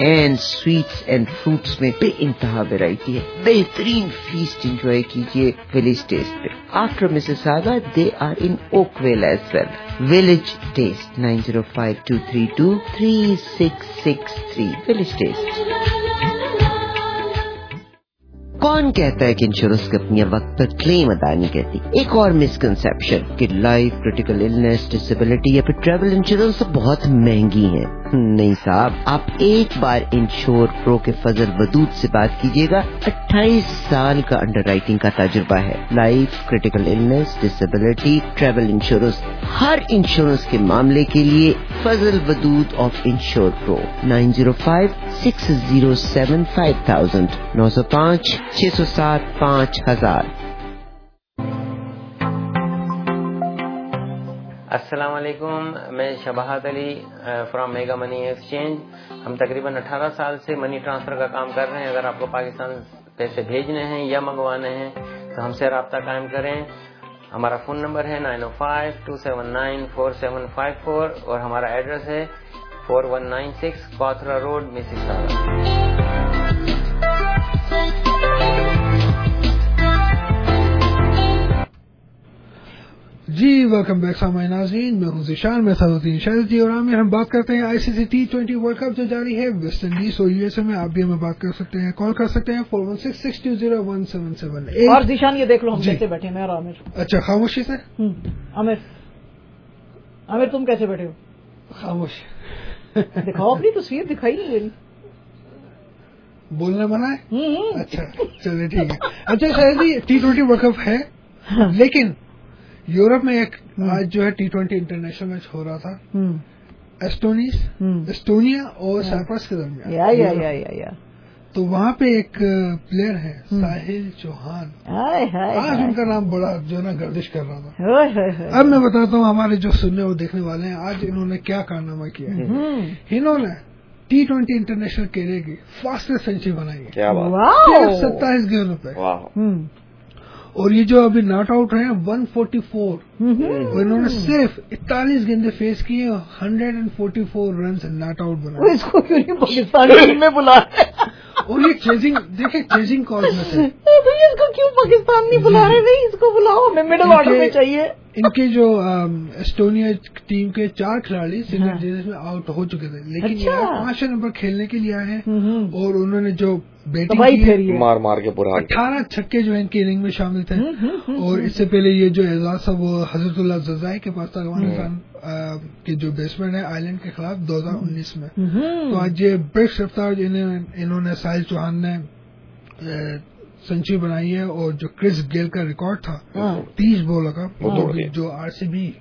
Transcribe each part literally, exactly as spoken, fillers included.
And sweets and fruits میں بے انتہا ویرائٹی ہے. بہترین فیسٹ انجوائے کیجیے ولیج ٹیسٹ پہ. After Mississauga they are in Oakville as well. Village taste nine zero five two three two three six six three. Village taste. کون کہتا ہے کہ انشورنس کمپنیاں وقت پر کلیم ادا نہیں کرتی؟ ایک اور مسکنسیپشن کہ لائف، کریٹیکل النس، ڈسیبلٹی یا پھر ٹریول انشورنس بہت مہنگی ہیں. نہیں صاحب، آپ ایک بار انشور پرو کے فضل ودود سے بات کیجیے گا. اٹھائیس سال کا انڈر رائٹنگ کا تجربہ ہے. Life, critical illness, disability, travel insurance, ہر انشورنس کے معاملے کے لیے Fazal Wadood of insure pro. Nine zero five six zero seven five thousand نو سو پانچ چھ سو سات پانچ ہزار. السلام علیکم، میں Shabahat Ali from mega money exchange. ہم تقریباً اٹھارہ سال سے منی ٹرانسفر کا کام کر رہے ہیں. اگر آپ کو پاکستان پیسے بھیجنے ہیں یا منگوانے ہیں تو ہم سے رابطہ قائم کریں. ہمارا فون نمبر ہے nine O five two seven nine four seven five four اور ہمارا ایڈریس ہے four one nine six Cawthra road, Mississauga. جی ویلکم بیک سامعین ناظرین، میں ہوں ذیشان، میں سعودی شہر جی اور عامر. ہم بات کرتے ہیں I C C T twenty world cup جو جاری ہے ویسٹ انڈیز اور یو ایس اے میں. آپ بھی ہمیں بات کر سکتے ہیں، کال کر سکتے ہیں four one six six two zero one seven seven eight. اور ذیشان یہ دیکھ لو ہم کیسے بیٹھے ہیں. اور عامر اچھا خاموشی سے. عامر عامر تم کیسے بیٹھے ہو؟ خاموش. دکھاؤ اپنی تصویر، دکھائی نہیں میری. بولنا منع ہے. اچھا چلیے ٹھیک ہے. اچھا شاید جی ٹی ٹوینٹی ورلڈ کپ ہے، لیکن یورپ میں ایک آج جو ہے ٹی ٹوینٹی انٹرنیشنل میچ ہو رہا تھا ایسٹونیس ایسٹونیا اور سائپرس کے درمیان. یا یا یا یا یا تو وہاں پہ ایک پلیئر ہے ساحل چوہان. آج ان کا نام بڑا جو ہے نا گردش کر رہا تھا. اب میں بتاتا ہوں ہمارے جو سننے اور دیکھنے والے ہیں آج انہوں نے کیا کارنامہ کیا ہے. انہوں نے ٹی ٹوینٹی انٹرنیشنل کیریئر کی فاسٹسٹ سینچری بنائی ہے ستائیس گیندوں پہ. اور یہ جو ابھی ناٹ آؤٹ ہیں ون فورٹی فور، انہوں نے صرف اکتالیس گیندیں فیس کی ہیں، hundred and forty four runs not out بنائے. اس کو کیوں نہیں پاکستان ٹیم میں بلا؟ اور یہ چیزنگ دیکھیں چیزنگ کال میں سے اس کو کیوں پاکستان نہیں بلا رہے بھائی؟ اس کو بلاؤ، ہمیں مڈل آرڈر میں چاہیے. ان کے جو ایسٹونیا ٹیم کے چار کھلاڑی سنگل ڈیزز میں آؤٹ ہو چکے تھے، لیکن یہ پانچ نمبر کھیلنے کے لیے آئے ہیں اور انہوں نے جو بیٹنگ کی مار مار کے پورا اٹھارہ چھکے جو ہے ان کی اننگ میں شامل تھے. اور اس سے پہلے یہ جو اعزاز تھا وہ حضرت اللہ ززائی کے پاس تھا، افغانستان کے جو بیٹسمین ہے آئی لینڈ کے خلاف دو ہزار انیس میں. تو آج یہ برش رفتار انہوں نے ساحل چوہان نے سینچری بنائی ہے. اور جو کرس گیل کا ریکارڈ تھا تیس بولر کا جو R C B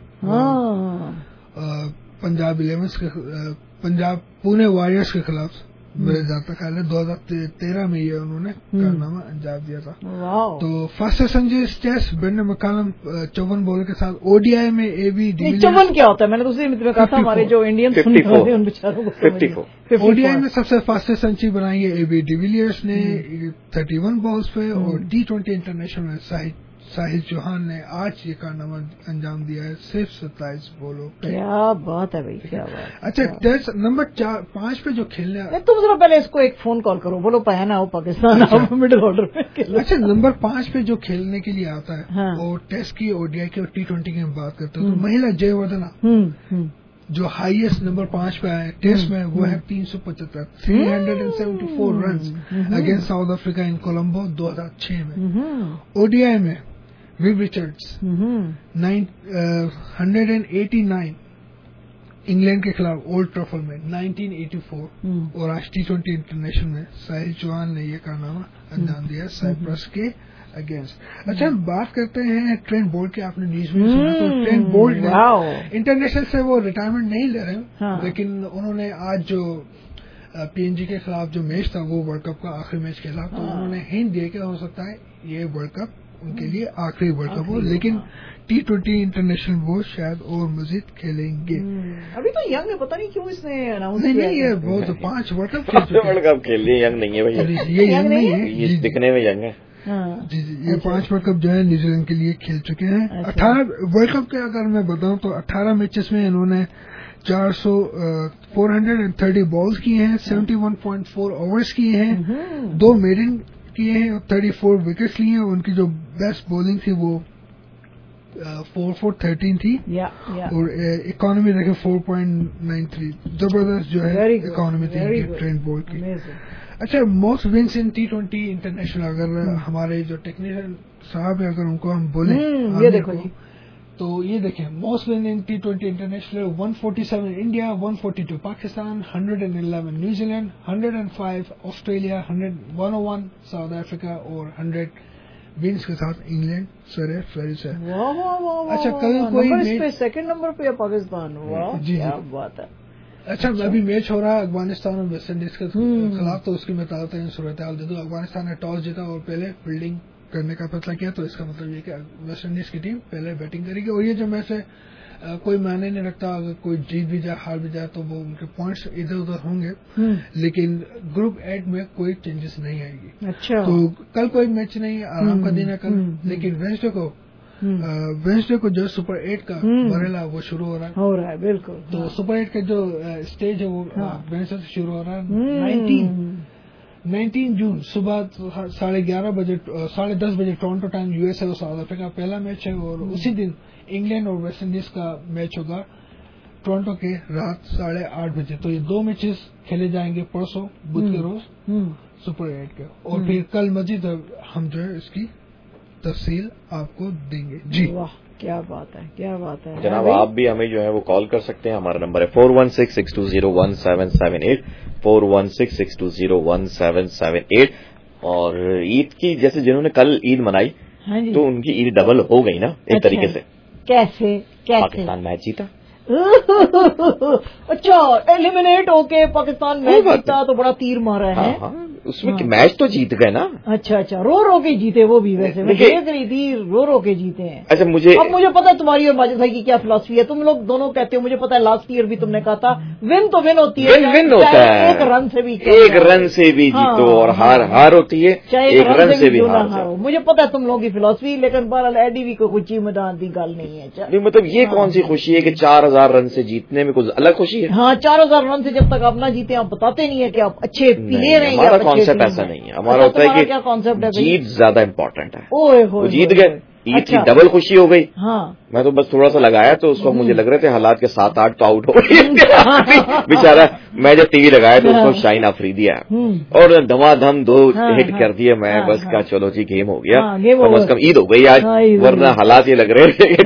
Punjab elevens کے پنجاب پونے وارئرز کے خلاف میرے جہاں تک خیال ہے دو ہزار تیرہ میں یہ انہوں نے کارنامہ انجام دیا تھا. تو first century test Brendon McCullum چون بولر کے ساتھ او ڈی آئی میں اے بی ڈی چون کیا ہوتا ہے؟ میں نے دوسری میں کہا تھا ہمارے جو انڈین ان بیچاروں کو او ڈی آئی میں سب سے فاسٹسٹ سینچری بنائی ہے اے بی ڈی ویلیئرز نے تھرٹی ون بالز پہ. اور ٹی ٹوینٹی انٹرنیشنل میں ساحل چوہان نے آج یہ کارنامہ انجام دیا ہے صرف ستائیس بولوں. کیا بات ہے بھائی، کیا بات. اچھا نمبر چار پانچ پہ جو کھیلنے، تم ذرا پہلے اس کو ایک فون کال کرو، بولو پہنا ہو پاکستان مڈل آرڈر میں. اچھا نمبر پانچ پہ جو کھیلنے کے لیے آتا ہے اور ٹیسٹ کی، او ڈی آئی کی اور ٹی ٹوینٹی کی ہم بات کرتے ہیں تو مہیلا جے وردھنا جو ہائیسٹ نمبر پانچ پہ آئے ٹیسٹ میں وہ ہے تین سو پچہتر three hundred and seventy four runs against South Africa in Colombo دو ہزار چھ میں. او ڈی آئی میں Viv Richards hundred and eighty nine England کے خلاف اولڈ ٹرفل میں نائنٹین ایٹی فور. اور آج ٹی ٹوینٹی انٹرنیشنل میں ساحل چوہان نے یہ کارنامہ انجام دیا سائپرس کے اگینسٹ. اچھا ہم بات کرتے ہیں ٹرینٹ بولٹ کی. آپ نے نیوز میں سنا تو ٹرینٹ بولٹ انٹرنیشنل سے وہ ریٹائرمنٹ نہیں لے رہے، لیکن انہوں نے آج جو پی این جی کے خلاف جو میچ تھا وہ ورلڈ کپ کا آخری میچ کھیلا. تو انہوں نے ہنٹ دیا کہ ہو سکتا ہے یہ ورلڈ کپ ان کے لیے آخری ورلڈ کپ ہو، لیکن ٹی ٹوینٹی انٹرنیشنل وہ شاید اور مزید کھیلیں گے. ابھی تو ینگ ہے، پتہ نہیں کیوں اس نے اناؤنس نہیں نہیں یہ بہت پانچ ورلڈ کپ ورلڈ کپ کھیل لیے. ینگ نہیں ہے بھائی، یہ ینگ نہیں ہے، دکھنے میں ینگ ہے. جی جی یہ پانچ ورلڈ کپ جو ہے نیوزی لینڈ کے لیے کھیل چکے ہیں. اٹھارہ ورلڈ کپ کے اگر میں بتاؤں تو اٹھارہ میچز میں انہوں نے चार सौ four hundred and thirty balls किए हैं, seventy one point four overs किए हैं, दो मेडन किए हैं और थर्टी फोर विकेट्स लिए हैं. उनकी जो बेस्ट बॉलिंग थी वो फोर फोर थर्टीन थी या, या. और इकोनॉमी देखे फोर पॉइंट नाइन थ्री. जबरदस्त जो है इकोनॉमी थी ट्रेंट बोल्ट की. अच्छा, most wins in T twenty international, अगर हमारे जो टेक्नीशियन साहब है अगर उनको हम बोले ये देखो जी, तो ये देखें most win in T twenty international one forty seven India, one forty two Pakistan, one hundred eleven New Zealand, one hundred five Australia, one O one South Africa और हंड्रेड विन्स के साथ इंग्लैंड सर है फेरिस है. अच्छा, कल कोई second number पे पाकिस्तान. वाह, क्या बात है. अच्छा, अभी मैच हो रहा है अफगानिस्तान और वेस्ट इंडीज के खिलाफ, तो उसकी मैं ताज़ा सूरत हाल दे दूं. अफगानिस्तान ने टॉस जीता और पहले फील्डिंग करने का फैसला किया, तो इसका मतलब ये कि वेस्ट इंडीज की टीम पहले बैटिंग करेगी. और ये जो मैच है कोई मायने नहीं रखता, अगर कोई जीत भी जाए हार भी जाए तो वो उनके पॉइंट्स इधर उधर होंगे, लेकिन ग्रुप एट में कोई चेंजेस नहीं आएगी. अच्छा, तो कल कोई मैच नहीं, आराम का दिन है कल. लेकिन वेंसडे को वेंसडे को जो सुपर एट का बरेला वो शुरू हो रहा है हो रहा है बिल्कुल. तो सुपर एट का जो स्टेज है वो वेंसडे से शुरू हो रहा है. नाइनटीन नाइनटीन जून सुबह साढ़े ग्यारह बजे साढ़े दस बजे टोरंटो टाइम यूएसए और साउथ अफ्रीका पहला मैच है. और उसी दिन इंग्लैंड और वेस्ट इंडीज का मैच होगा टोरंटो के रात साढ़े आठ बजे. तो ये दो मैचेस खेले जाएंगे परसों बुध के रोज सुपर एट के. और फिर कल मजीद हम जो है इसकी तफसील आपको देंगे. जी वाह, क्या बात है, क्या बात है जनाब. आप भी हमें जो है वो कॉल कर सकते हैं. हमारा नंबर है four one six six two zero one seven seven eight, four one six six two zero one seven seven eight. और ईद की जैसे जिन्होंने कल ईद मनाई, हाँ जी, तो उनकी ईद डबल हो गई ना एक अच्छा, तरीके से. कैसे कैसे पाकिस्तान मैच जीता. अच्छा, एलिमिनेट होके पाकिस्तान मैच जीता तो बड़ा तीर मारा है. हाँ, हाँ, उसमें हाँ. मैच तो जीत गए ना. अच्छा अच्छा, रो रो के जीते वो भी. वैसे मैं देख रही थी, रो रो के जीते हैं. अच्छा, मुझे अब मुझे पता है तुम्हारी और माजिद भाई की क्या फिलॉसफी है. तुम लोग दोनों कहते हो, मुझे पता है लास्ट ईयर भी तुमने कहा था विन तो विन होती है, विन विन होता है, एक रन से भी एक रन से भी जीतो और हार हार होती है, चाहे एक रन से भी हार हारो. मुझे पता है तुम लोगों की फिलॉसफी, लेकिन बहरहाल एडीवी को कुछ मैदान की गल नहीं है. मतलब ये कौन सी खुशी है कि चार हजार रन से जीतने में कुछ अलग खुशी है. हाँ, चार हजार रन से जब तक आप ना जीते आप बताते नहीं है कि आप अच्छे प्लेयर हैं. हमारा कॉन्सेप्ट ऐसा नहीं है. हमारा होता है कि कॉन्सेप्ट है जीत ज्यादा इम्पोर्टेंट है. ओए हो, जीत गए, ईद की डबल खुशी हो गई. हाँ, मैं तो बस थोड़ा सा लगाया तो उस वक्त मुझे लग रहे थे हालात के सात आठ तो आउट हो गई. बेचारा मैं जब टीवी लगाया तो उसको शाहीन अफरीदी आया और धमाधम दो हिट कर दिए. मैं बस कहा चलो जी गेम हो गया, कम अज कम ईद हो गई आज, वरना हालात ये लग रहे थे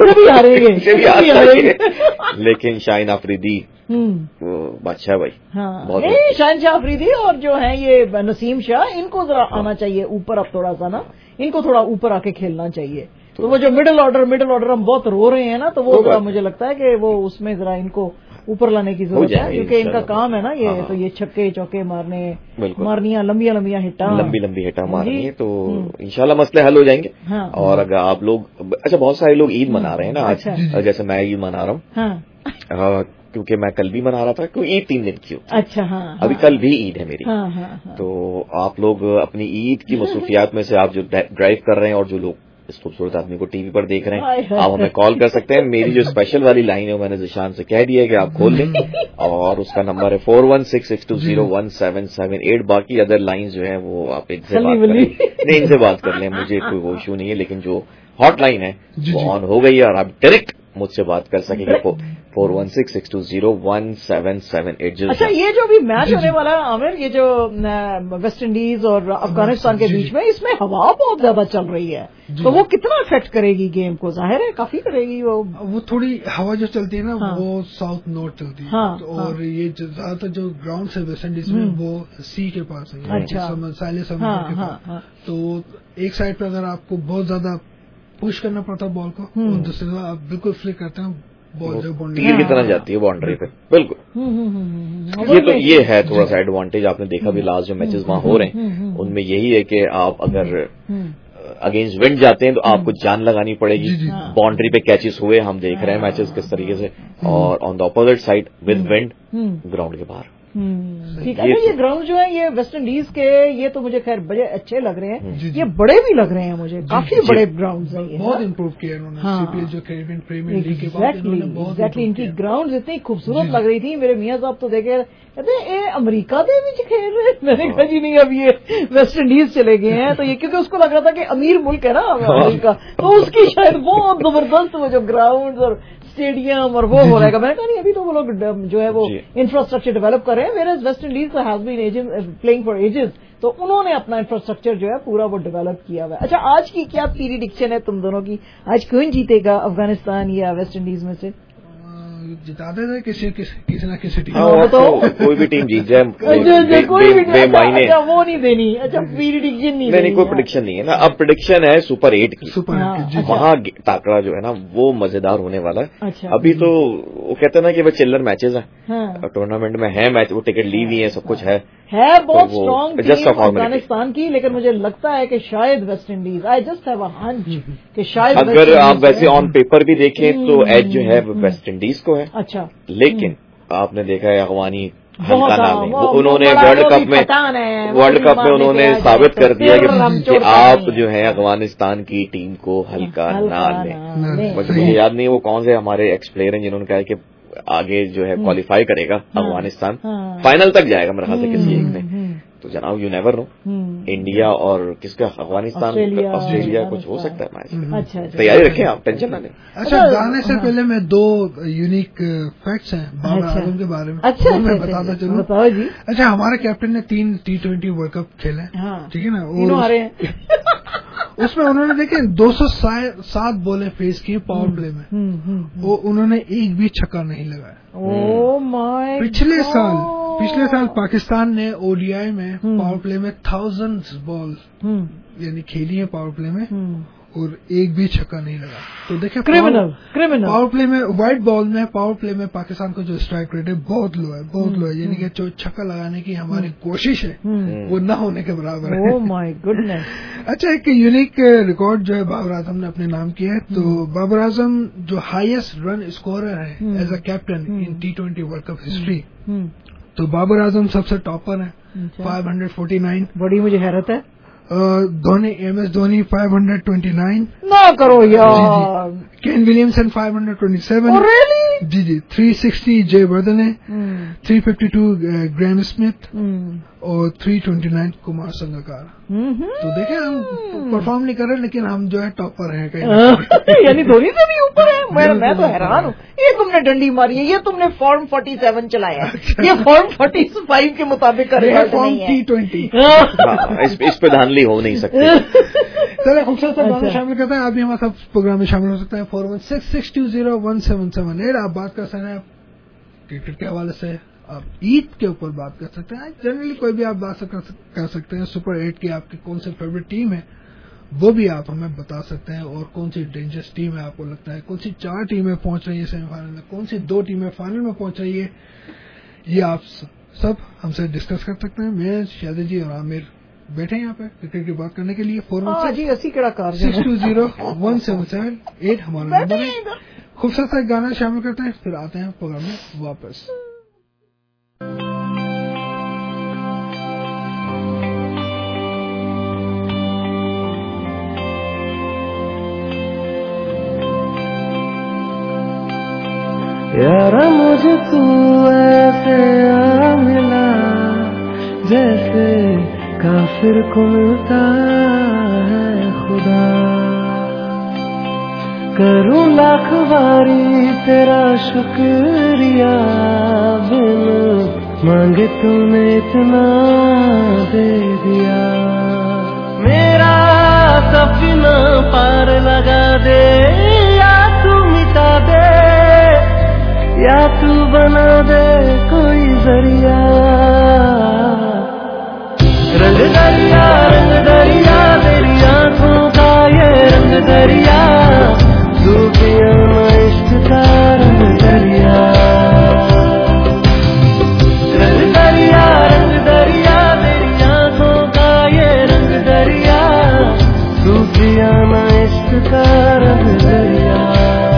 लेकिन शाहीन अफरीदी बादशाह भाई. बहुत शाहीन शाह अफरीदी और जो है ये नसीम शाह, इनको जरा आना चाहिए ऊपर. अब थोड़ा सा ना इनको थोड़ा ऊपर आके खेलना चाहिए. तो वो जो मिडिल ऑर्डर मिडिल ऑर्डर हम बहुत रो रहे हैं ना, तो वो जरा मुझे लगता है कि वो उसमें जरा इनको ऊपर लाने की जरूरत है, क्योंकि इनका काम है ना ये. तो ये छक्के चौके मारने, मारनियां लंबिया लंबिया हिट्टा लंबी लंबी हिट्टा मारनी है. तो इंशाल्लाह मसले हल हो जाएंगे. हाँ, और अगर आप लोग, अच्छा बहुत सारे लोग ईद मना रहे हैं ना आज. अच्छा, जैसे मैं ईद मना रहा हूँ क्योंकि मैं कल भी मना रहा था, क्योंकि ईद तीन दिन की होती है. अच्छा, हाँ, अभी कल भी ईद है मेरी. हाँ, हाँ, हाँ. तो आप लोग अपनी ईद की मसरूफियात में से आप जो ड्राइव कर रहे हैं और जो लोग इस खूबसूरत आदमी को टीवी पर देख रहे हैं, आप हमें कॉल कर सकते हैं. मेरी जो स्पेशल वाली लाइन है मैंने जिशान से कह दिया है कि आप खोल लें, और उसका नंबर है four one six six two zero one seven seven eight. बाकी अदर लाइन जो है वो आप इनसे बात कर लें. नहीं, इनसे बात कर लें, मुझे कोई वो इशू नहीं है. लेकिन जो हॉट लाइन है वो ऑन हो गई है और आप डायरेक्ट मुझसे बात कर सकेंगे. Four one six six two zero one seven seven eight. अच्छा, ये जो भी मैच होने वाला है आमिर, ये जो वेस्ट इंडीज और अफगानिस्तान के बीच में, इसमें हवा बहुत ज्यादा चल रही है, तो वो कितना इफेक्ट करेगी गेम को? जाहिर है काफी करेगी. वो वो थोड़ी हवा जो चलती है ना, हाँ, वो साउथ नॉर्थ चलती है. हाँ, तो और हाँ, ये ज्यादातर जो ग्राउंड है वेस्ट इंडीज में वो सी के पास है. अच्छा, साइले समुद्र हाँ, के पास. हाँ, तो एक साइड पे अगर आपको बहुत ज्यादा पुश करना पड़ता है बॉल को, और दूसरी तरफ आप बिल्कुल फ्लिक करते हैं बॉल जो बाउंड्री तीर की तरह जाती है बाउंड्री पे. बिल्कुल, ये तो ये है थोड़ा सा एडवांटेज. आपने देखा भी लास्ट जो मैचेस वहां हो रहे हैं उनमें यही है कि आप अगर अगेंस्ट विंड जाते हैं तो आपको जान लगानी पड़ेगी. बाउंड्री पे कैचेस हुए, हम देख रहे हैं मैचेस किस तरीके से. और on the opposite side with wind ground के बाहर ٹھیک ہے. یہ گراؤنڈ جو ہے یہ ویسٹ انڈیز کے یہ تو مجھے خیر بڑے اچھے لگ رہے ہیں, یہ بڑے بھی لگ رہے ہیں مجھے, کافی بڑے گراؤنڈ ہیں, بہت امپروو کیا انہوں نے جو کیریبین پریمیئر لیگ کے بعد. ایگزیکٹلی ان کی گراؤنڈ اتنی خوبصورت لگ رہی تھی. میرے میاں صاحب تو دیکھے کہتے ہیں اے امریکہ دے بھی کھیل رہے. میں نے کہا جی نہیں, اب یہ ویسٹ انڈیز چلے گئے ہیں. تو یہ کیونکہ اس کو لگ رہا تھا کہ امیر ملک ہے نا امریکہ, تو اس کی شاید بہت زبردست وہ جو گراؤنڈ اور اسٹیڈیم اور وہ ہو رہے گا. میں نے کہا نہیں, ابھی تو وہ لوگ جو ہے وہ انفراسٹرکچر ڈیولپ کر رہے ہیں. Where West Indies has been playing for ages, تو انہوں نے اپنا انفراسٹرکچر جو ہے پورا وہ ڈیولپ کیا ہوا ہے. اچھا, آج کی کیا پریڈکشن ہے تم دونوں کی؟ آج کون جیتے گا, افغانستان یا ویسٹ انڈیز میں سے؟ جتاتے تھے کسی کسی نہ کسی ٹیم, کوئی بھی ٹیم جیت جائے بے معنی. وہ نہیں دینی. اچھا, پریڈکشن نہیں, نہیں کوئی پریڈکشن نہیں ہے نا. اب پریڈکشن ہے سپر ایٹ کی. وہاں تاکڑا جو ہے نا وہ مزیدار ہونے والا ہے. ابھی تو وہ کہتے ہیں نا کہ وہ چلر میچز ہیں, ٹورنامنٹ میں ہے میچ, وہ ٹکٹ لی ہوئی ہے, سب کچھ ہے ہے بہت اسٹرانگ ٹیم افغانستان کی. لیکن مجھے لگتا ہے کہ شاید West Indies, I just have a hunch کہ شاید اگر آپ ویسے آن پیپر بھی دیکھیں تو ایج جو ہے ویسٹ انڈیز کو ہے. اچھا, لیکن آپ نے دیکھا ہے افغانی ہلکا نام ہے, انہوں نے ورلڈ کپ میں ورلڈ کپ میں انہوں نے ثابت کر دیا کہ آپ جو ہے افغانستان کی ٹیم کو ہلکا نہ لیں. مجھے یاد نہیں وہ کون سے ہمارے ایکس پلیئر ہیں جنہوں نے کہا کہ آگے جو ہے کوالیفائی کرے گا افغانستان, فائنل تک جائے گا میرے خیال سے کسی ایک میں. تو جناب یو نیور نو, انڈیا اور کس کا افغانستان آسٹریلیا کچھ ہو سکتا ہے میچ. تیاری رکھیں آپ, ٹینشن نہ لیں. اچھا, جانے سے پہلے میں دو یونیک فیکٹس ہیں بابر اعظم کے بارے میں میں بتاتا چلوں. اچھا, ہمارے کیپٹن نے تین ٹی ٹوینٹی ورلڈ کپ کھیلے, ٹھیک ہے نا, اس میں انہوں نے دیکھیں دو سو سات بالیں فیس کی پاور پلے میں, وہ انہوں نے ایک بھی چھکا نہیں لگایا. پچھلے سال پچھلے سال پاکستان نے او ڈی آئی میں پاور پلے میں تھاؤزینڈ بال یعنی کھیلی ہے پاور پلے میں, اور ایک بھی چھکا نہیں لگا. تو دیکھیں پاور پلے میں وائٹ بال میں پاور پلے میں پاکستان کا جو اسٹرائک ریٹ ہے بہت لو ہے, بہت لو ہے. یعنی کہ جو چھکا لگانے کی ہماری کوشش ہے وہ نہ ہونے کے برابر ہے. اچھا, ایک یونیک ریکارڈ جو ہے بابر اعظم نے اپنے نام کیا ہے. تو بابر اعظم جو ہائیسٹ رن اسکورر ہے as a captain in T twenty world cup history, تو بابر اعظم سب سے ٹاپر ہے, فائیو ہنڈریڈ فورٹی نائن. بڑی مجھے حیرت ہے. Dhoni M S Dhoni five hundred twenty nine. نہ کرو یار. Kane Williamson five hundred twenty seven. جی جی تھری سکسٹی جے وردن ہے, three fifty two Graeme Smith, اور three twenty nine Kumar Sangakkara. تو دیکھیں ہم پرفارم نہیں کر رہے لیکن ہم جو ہے ٹاپر ہیں کہیں, یعنی دھونی سے بھی اوپر ہے. میں تو حیران ہوں, یہ تم نے ڈنڈی ماری ہے, یہ تم نے فارم فورٹی سیون چلایا ہے, یہ فارم فورٹی فائیو کے مطابق فارم ٹی ٹوینٹی, اس پہ دھاندلی ہو نہیں سکتی. چلے خوبصورت سب گانے شامل کرتے ہیں. آپ بھی ہمارے ساتھ پروگرام میں شامل ہو سکتے ہیں. Four one six six two zero one seven seven eight. آپ بات کر سکتے ہیں کرکٹ کے حوالے سے, آپ عید کے اوپر بات کر سکتے ہیں, جنرلی کوئی بھی آپ بات کر سکتے ہیں. سپر ایٹ کی آپ کی کون سی فیوریٹ ٹیم ہے وہ بھی آپ ہمیں بتا سکتے ہیں, اور کون سی ڈینجرس ٹیم ہے آپ کو لگتا ہے, کون سی چار ٹیمیں پہنچ رہی ہیں سیمی فائنل میں, کون سی دو ٹیمیں فائنل میں پہنچ رہی ہے, یہ آپ سب ہم سے ڈسکس کر سکتے ہیں. میں شادی جی اور عامر بیٹھے یہاں پہ کرکٹ کی بات کرنے کے لیے. Four one six two zero one seven seven eight ہمارا نمبر ہے. خوبصورت سا گانا شامل کرتے ہیں, پھر آتے ہیں پروگرام میں واپس. یار مجھے تو ایسے آ ملا جیسے کافر کو ملتا ہے خدا. کروں لاکھ باری تیرا شکریہ, بن مانگے تم نے اتنا دے دیا. میرا سفینہ پار لگا دے, یا تو مٹا دے یا تو بنا دے کوئی ذریعہ. رنگ دریا رنگ دریا میری آنکھوں کا یہ رنگ دریا, صوفیاں عشق کا رنگ دریا. رنگ دریا رنگ دریا میری آنکھوں کا یہ رنگ دریا, صوفیاں عشق کا رنگ دریا.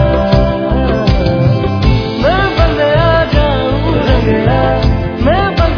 میں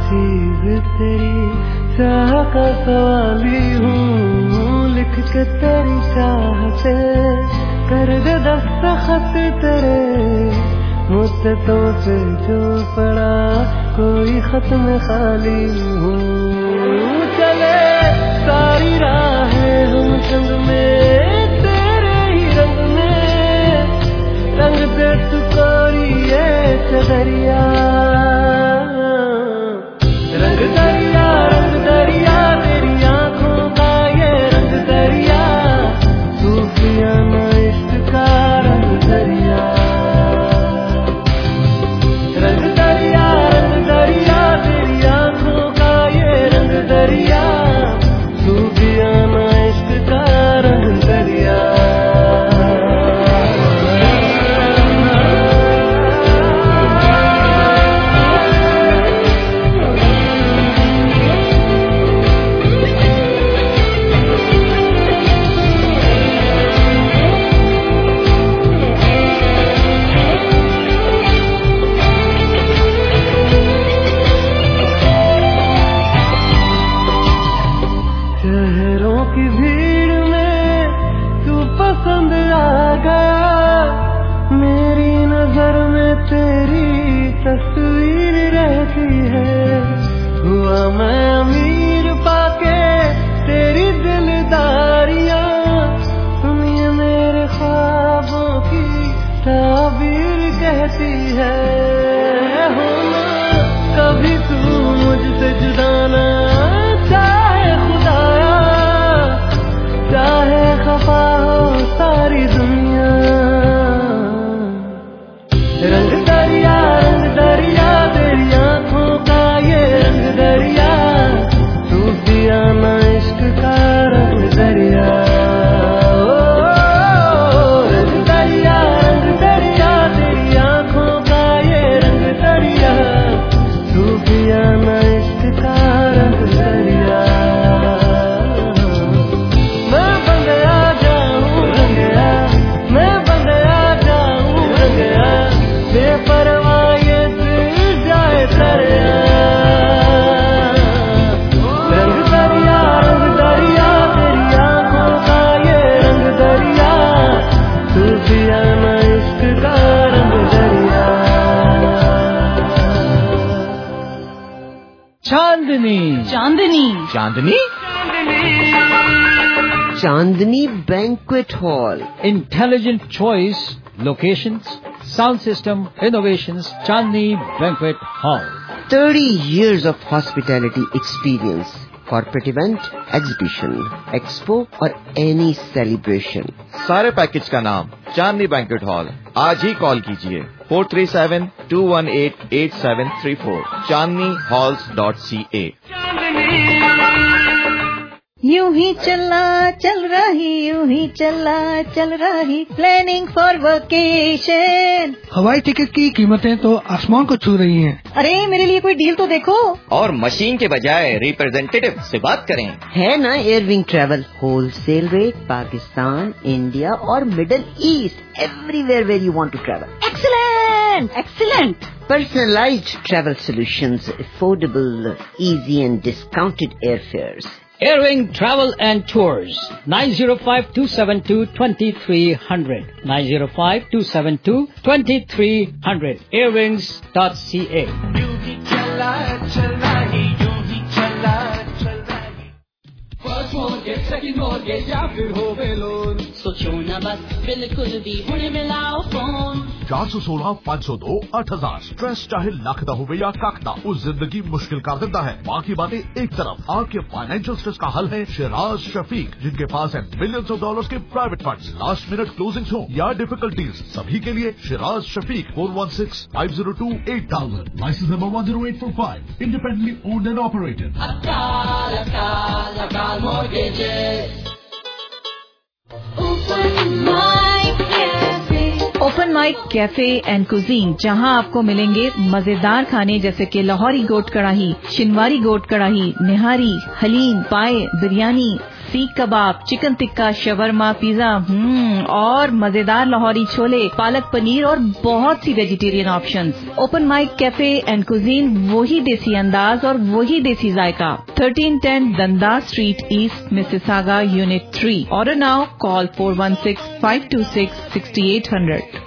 चीज तेरी चाह का सवाली हूँ, लिख के तेरी चाहते कर दे दस्तखत तेरे, मुझसे तो से जो पड़ा कोई खत में खाली हूँ। चले सारी राहें हम संग में तेरे ही रंग में, रंग दे तू कोरी ये चदरिया, रंग दरिया रंग दरिया तेरी आंखों का ये रंग दरिया, सूफियाना इश्क का रंग दरिया, रंग दरिया रंग दरिया तेरी आंखों का ये रंग दरिया, सूफियाना इश्क का रंग दरिया। शहरों की भीड़ में तू पसंद आ गया, मेरी नजर में तेरी तस्वीर रहती है, हुआ मैं अमीर पाके तेरी दिलदारियां, सुनिए मेरे ख्वाबों की ताबीर कहती है, होना कभी तू मुझसे जुदा ना चाहे खुदाया, चाहे खफा हो सारी दुनिया, रंग दरिया रंग दरिया तेरी आंखों का ये रंग दरिया, सूफियाना इश्क का रंग दरिया, रंग दरिया रंग दरिया तेरी आंखों का ये रंग दरिया, सूफियाना इश्क का रंग दरिया। मैं बन गया जाऊं रंग गया, मैं बन गया जाऊं रंग गया, बेपरवाह ये दिल जाए दरिया, रंग दरिया रंग दरिया तेरी आंखों का ये रंग दरिया, सूफियाना इश्क का रंग दरिया। Chandni Chandni Chandni Chandni banquet hall, intelligent choice, locations, sound system, innovations, Chandni banquet hall. thirty years of hospitality experience, corporate event, exhibition, expo और any celebration. सारे पैकेज का नाम चांदनी बैंक्वेट हॉल। आज ही कॉल कीजिए four three seven two one eight eight seven three four, Chandni halls dot C A. यूं ही चला चल रही, यूं ही चला चल रही, प्लानिंग फॉर वेकेशन। हवाई टिकट की कीमतें तो आसमान को छू रही हैं। अरे मेरे लिए कोई डील तो देखो। और मशीन के बजाय रिप्रेजेंटेटिव से बात करें। है ना Airwing travel, wholesale rate, Pakistan, India और Middle East, everywhere where you want to travel. Excellent excellent. Personalized travel solutions, affordable, easy and discounted airfares. Airwing Travel and Tours, nine zero five two seven two two three zero zero, nine zero five two seven two two three zero zero, airwings dot c a. Second mortgage या फिर हो loan, सोचो ना बस बिल्कुल भी हुणे मिलाओ फोन। चार सौ सोलह पाँच सौ दो आठ हजार स्ट्रेस चाहे लख दा होवे या कख दा, उस जिंदगी मुश्किल कर देता है। बाकी बातें एक तरफ, आपके फाइनेंशियल स्ट्रेस का हल है शिराज शफीक, जिनके पास है मिलियंस ऑफ डॉलर्स के private funds. Last minute closing हो या डिफिकल्टीज, सभी के लिए Shiraz Shafiq four one six five zero two eight thousand, license number one zero eight four five, independently owned and operated. Akal Akal Akal mortgages. Open mic cafe and cuisine, जहां आपको मिलेंगे मजेदार खाने जैसे कि लाहौरी गोट कढ़ाई, शिनवारी गोट कढ़ाई, निहारी, haleem, paya, biryani, seekh kabab, chicken tikka, shawarma, pizza और मजेदार लाहौरी छोले, पालक पनीर और बहुत सी vegetarian options. Open mic cafe and cuisine, वही देसी अंदाज और वही देसी जायका। Thirteen ten Dundas street east, Mississauga, unit three. Order now, call four one six five two six six eight hundred.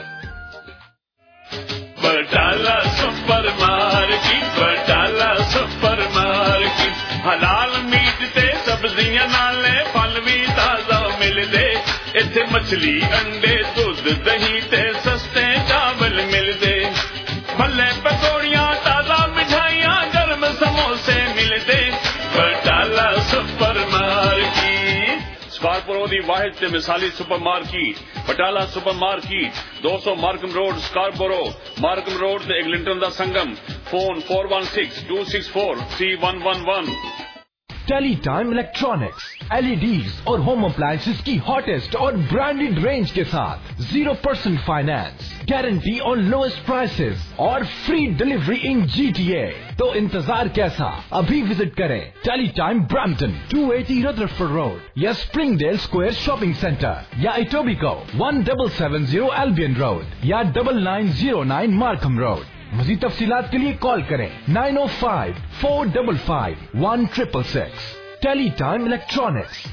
Batala super market, Batala super market, हलाल meat ते सब्जियां नाले फल भी ताजा मिलदे। इत्थे मछली, अंडे, दूध, दही ते सस्ते चावल मिलदे। भल्ले पकौड़ियां, ताजा मिठाइयां, गर्म समोसे मिलदे। बटाला सुपर मार्केट स्कारपोरो दी वाहिद ते मिसाली super market, Batala super market, दो सौ Markham road, Scarborough, Markham road ते एगलिंटन दा संगम। Phone four one six two six four three one one one. Tele Time electronics, LEDs और होम अप्लायंसेस की हॉटेस्ट और ब्रांडेड रेंज के साथ zero percent finance, guarantee on lowest prices और free delivery in GTA. तो इंतजार कैसा, अभी विजिट करें Tele Time Brampton, two eighty Rutherford road या स्प्रिंगडेल स्क्वायर शॉपिंग सेंटर, या Etobicoke one double seven zero Albion road या double nine zero nine Markham road. मज़ीद तफसीलात के लिए कॉल करें नाइन ओ five four double five one triple six. Tele Time electronics.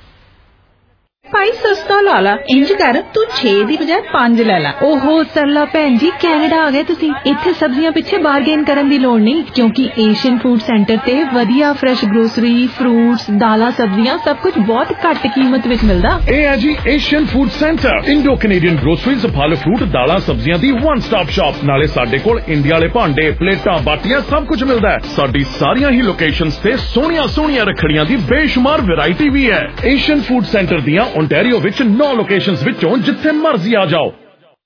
ਭਾਈ ਸਸਤਾ ਲਾ ਲਾ, ਇੰਜ ਕਰ ਤੂੰ ਛੇ ਦੀ ਬਜਾਏ ਪੰਜ ਲੈ ਲੈ। ਓਹੋ ਸਰਲਾ ਭੈਣ ਜੀ, ਕੈਨੇਡਾ ਆ ਗਏ ਤੁਸੀਂ। ਇੱਥੇ ਸਬਜ਼ੀਆਂ ਪਿੱਛੇ ਬਾਰਗੇਨ ਕਰਨ ਦੀ ਲੋੜ ਨਹੀਂ, ਕਿਉਂਕਿ ਏਸ਼ੀਅਨ ਫੂਡ ਸੈਂਟਰ ਤੇ ਵਧੀਆ ਫਰੈਸ਼ ਗਰੋਸਰੀ, ਫਰੂਟਸ, ਦਾਲਾਂ, ਸਬਜ਼ੀਆਂ ਸਭ ਕੁਝ ਬਹੁਤ ਘੱਟ ਕੀਮਤ ਵਿੱਚ ਮਿਲਦਾ। ਇਹ ਹੈ ਜੀ Asian food centre, Indo Canadian groceries, ਫਲ ਫਰੂਟ, ਦਾਲਾਂ, ਸਬਜ਼ੀਆਂ ਦੀ ਵਨ ਸਟਾਪ ਸ਼ਾਪ। ਨਾਲੇ ਸਾਡੇ ਕੋਲ ਇੰਡੀਆ ਵਾਲੇ ਭਾਂਡੇ, ਪਲੇਟਾਂ, ਬਾਟੀਆਂ ਸਭ ਕੁਝ ਮਿਲਦਾ ਹੈ। ਸਾਡੀ ਸਾਰੀਆਂ ਹੀ ਲੋਕੇਸ਼ਨਸ ਤੇ ਸੋਹਣੀਆਂ ਸੋਹਣੀਆਂ ਰੱਖੜੀਆਂ ਦੀ ਬੇਸ਼ੁਮਾਰ ਵੈਰਾਈਟੀ ਵੀ ਹੈ। ਏਸ਼ੀਅਨ ਫੂਡ ਸੈਂਟਰ ਦੀਆਂ ओंटारियो विच नौ लोकेशंस विचों जिथे मर्जी आ जाओ।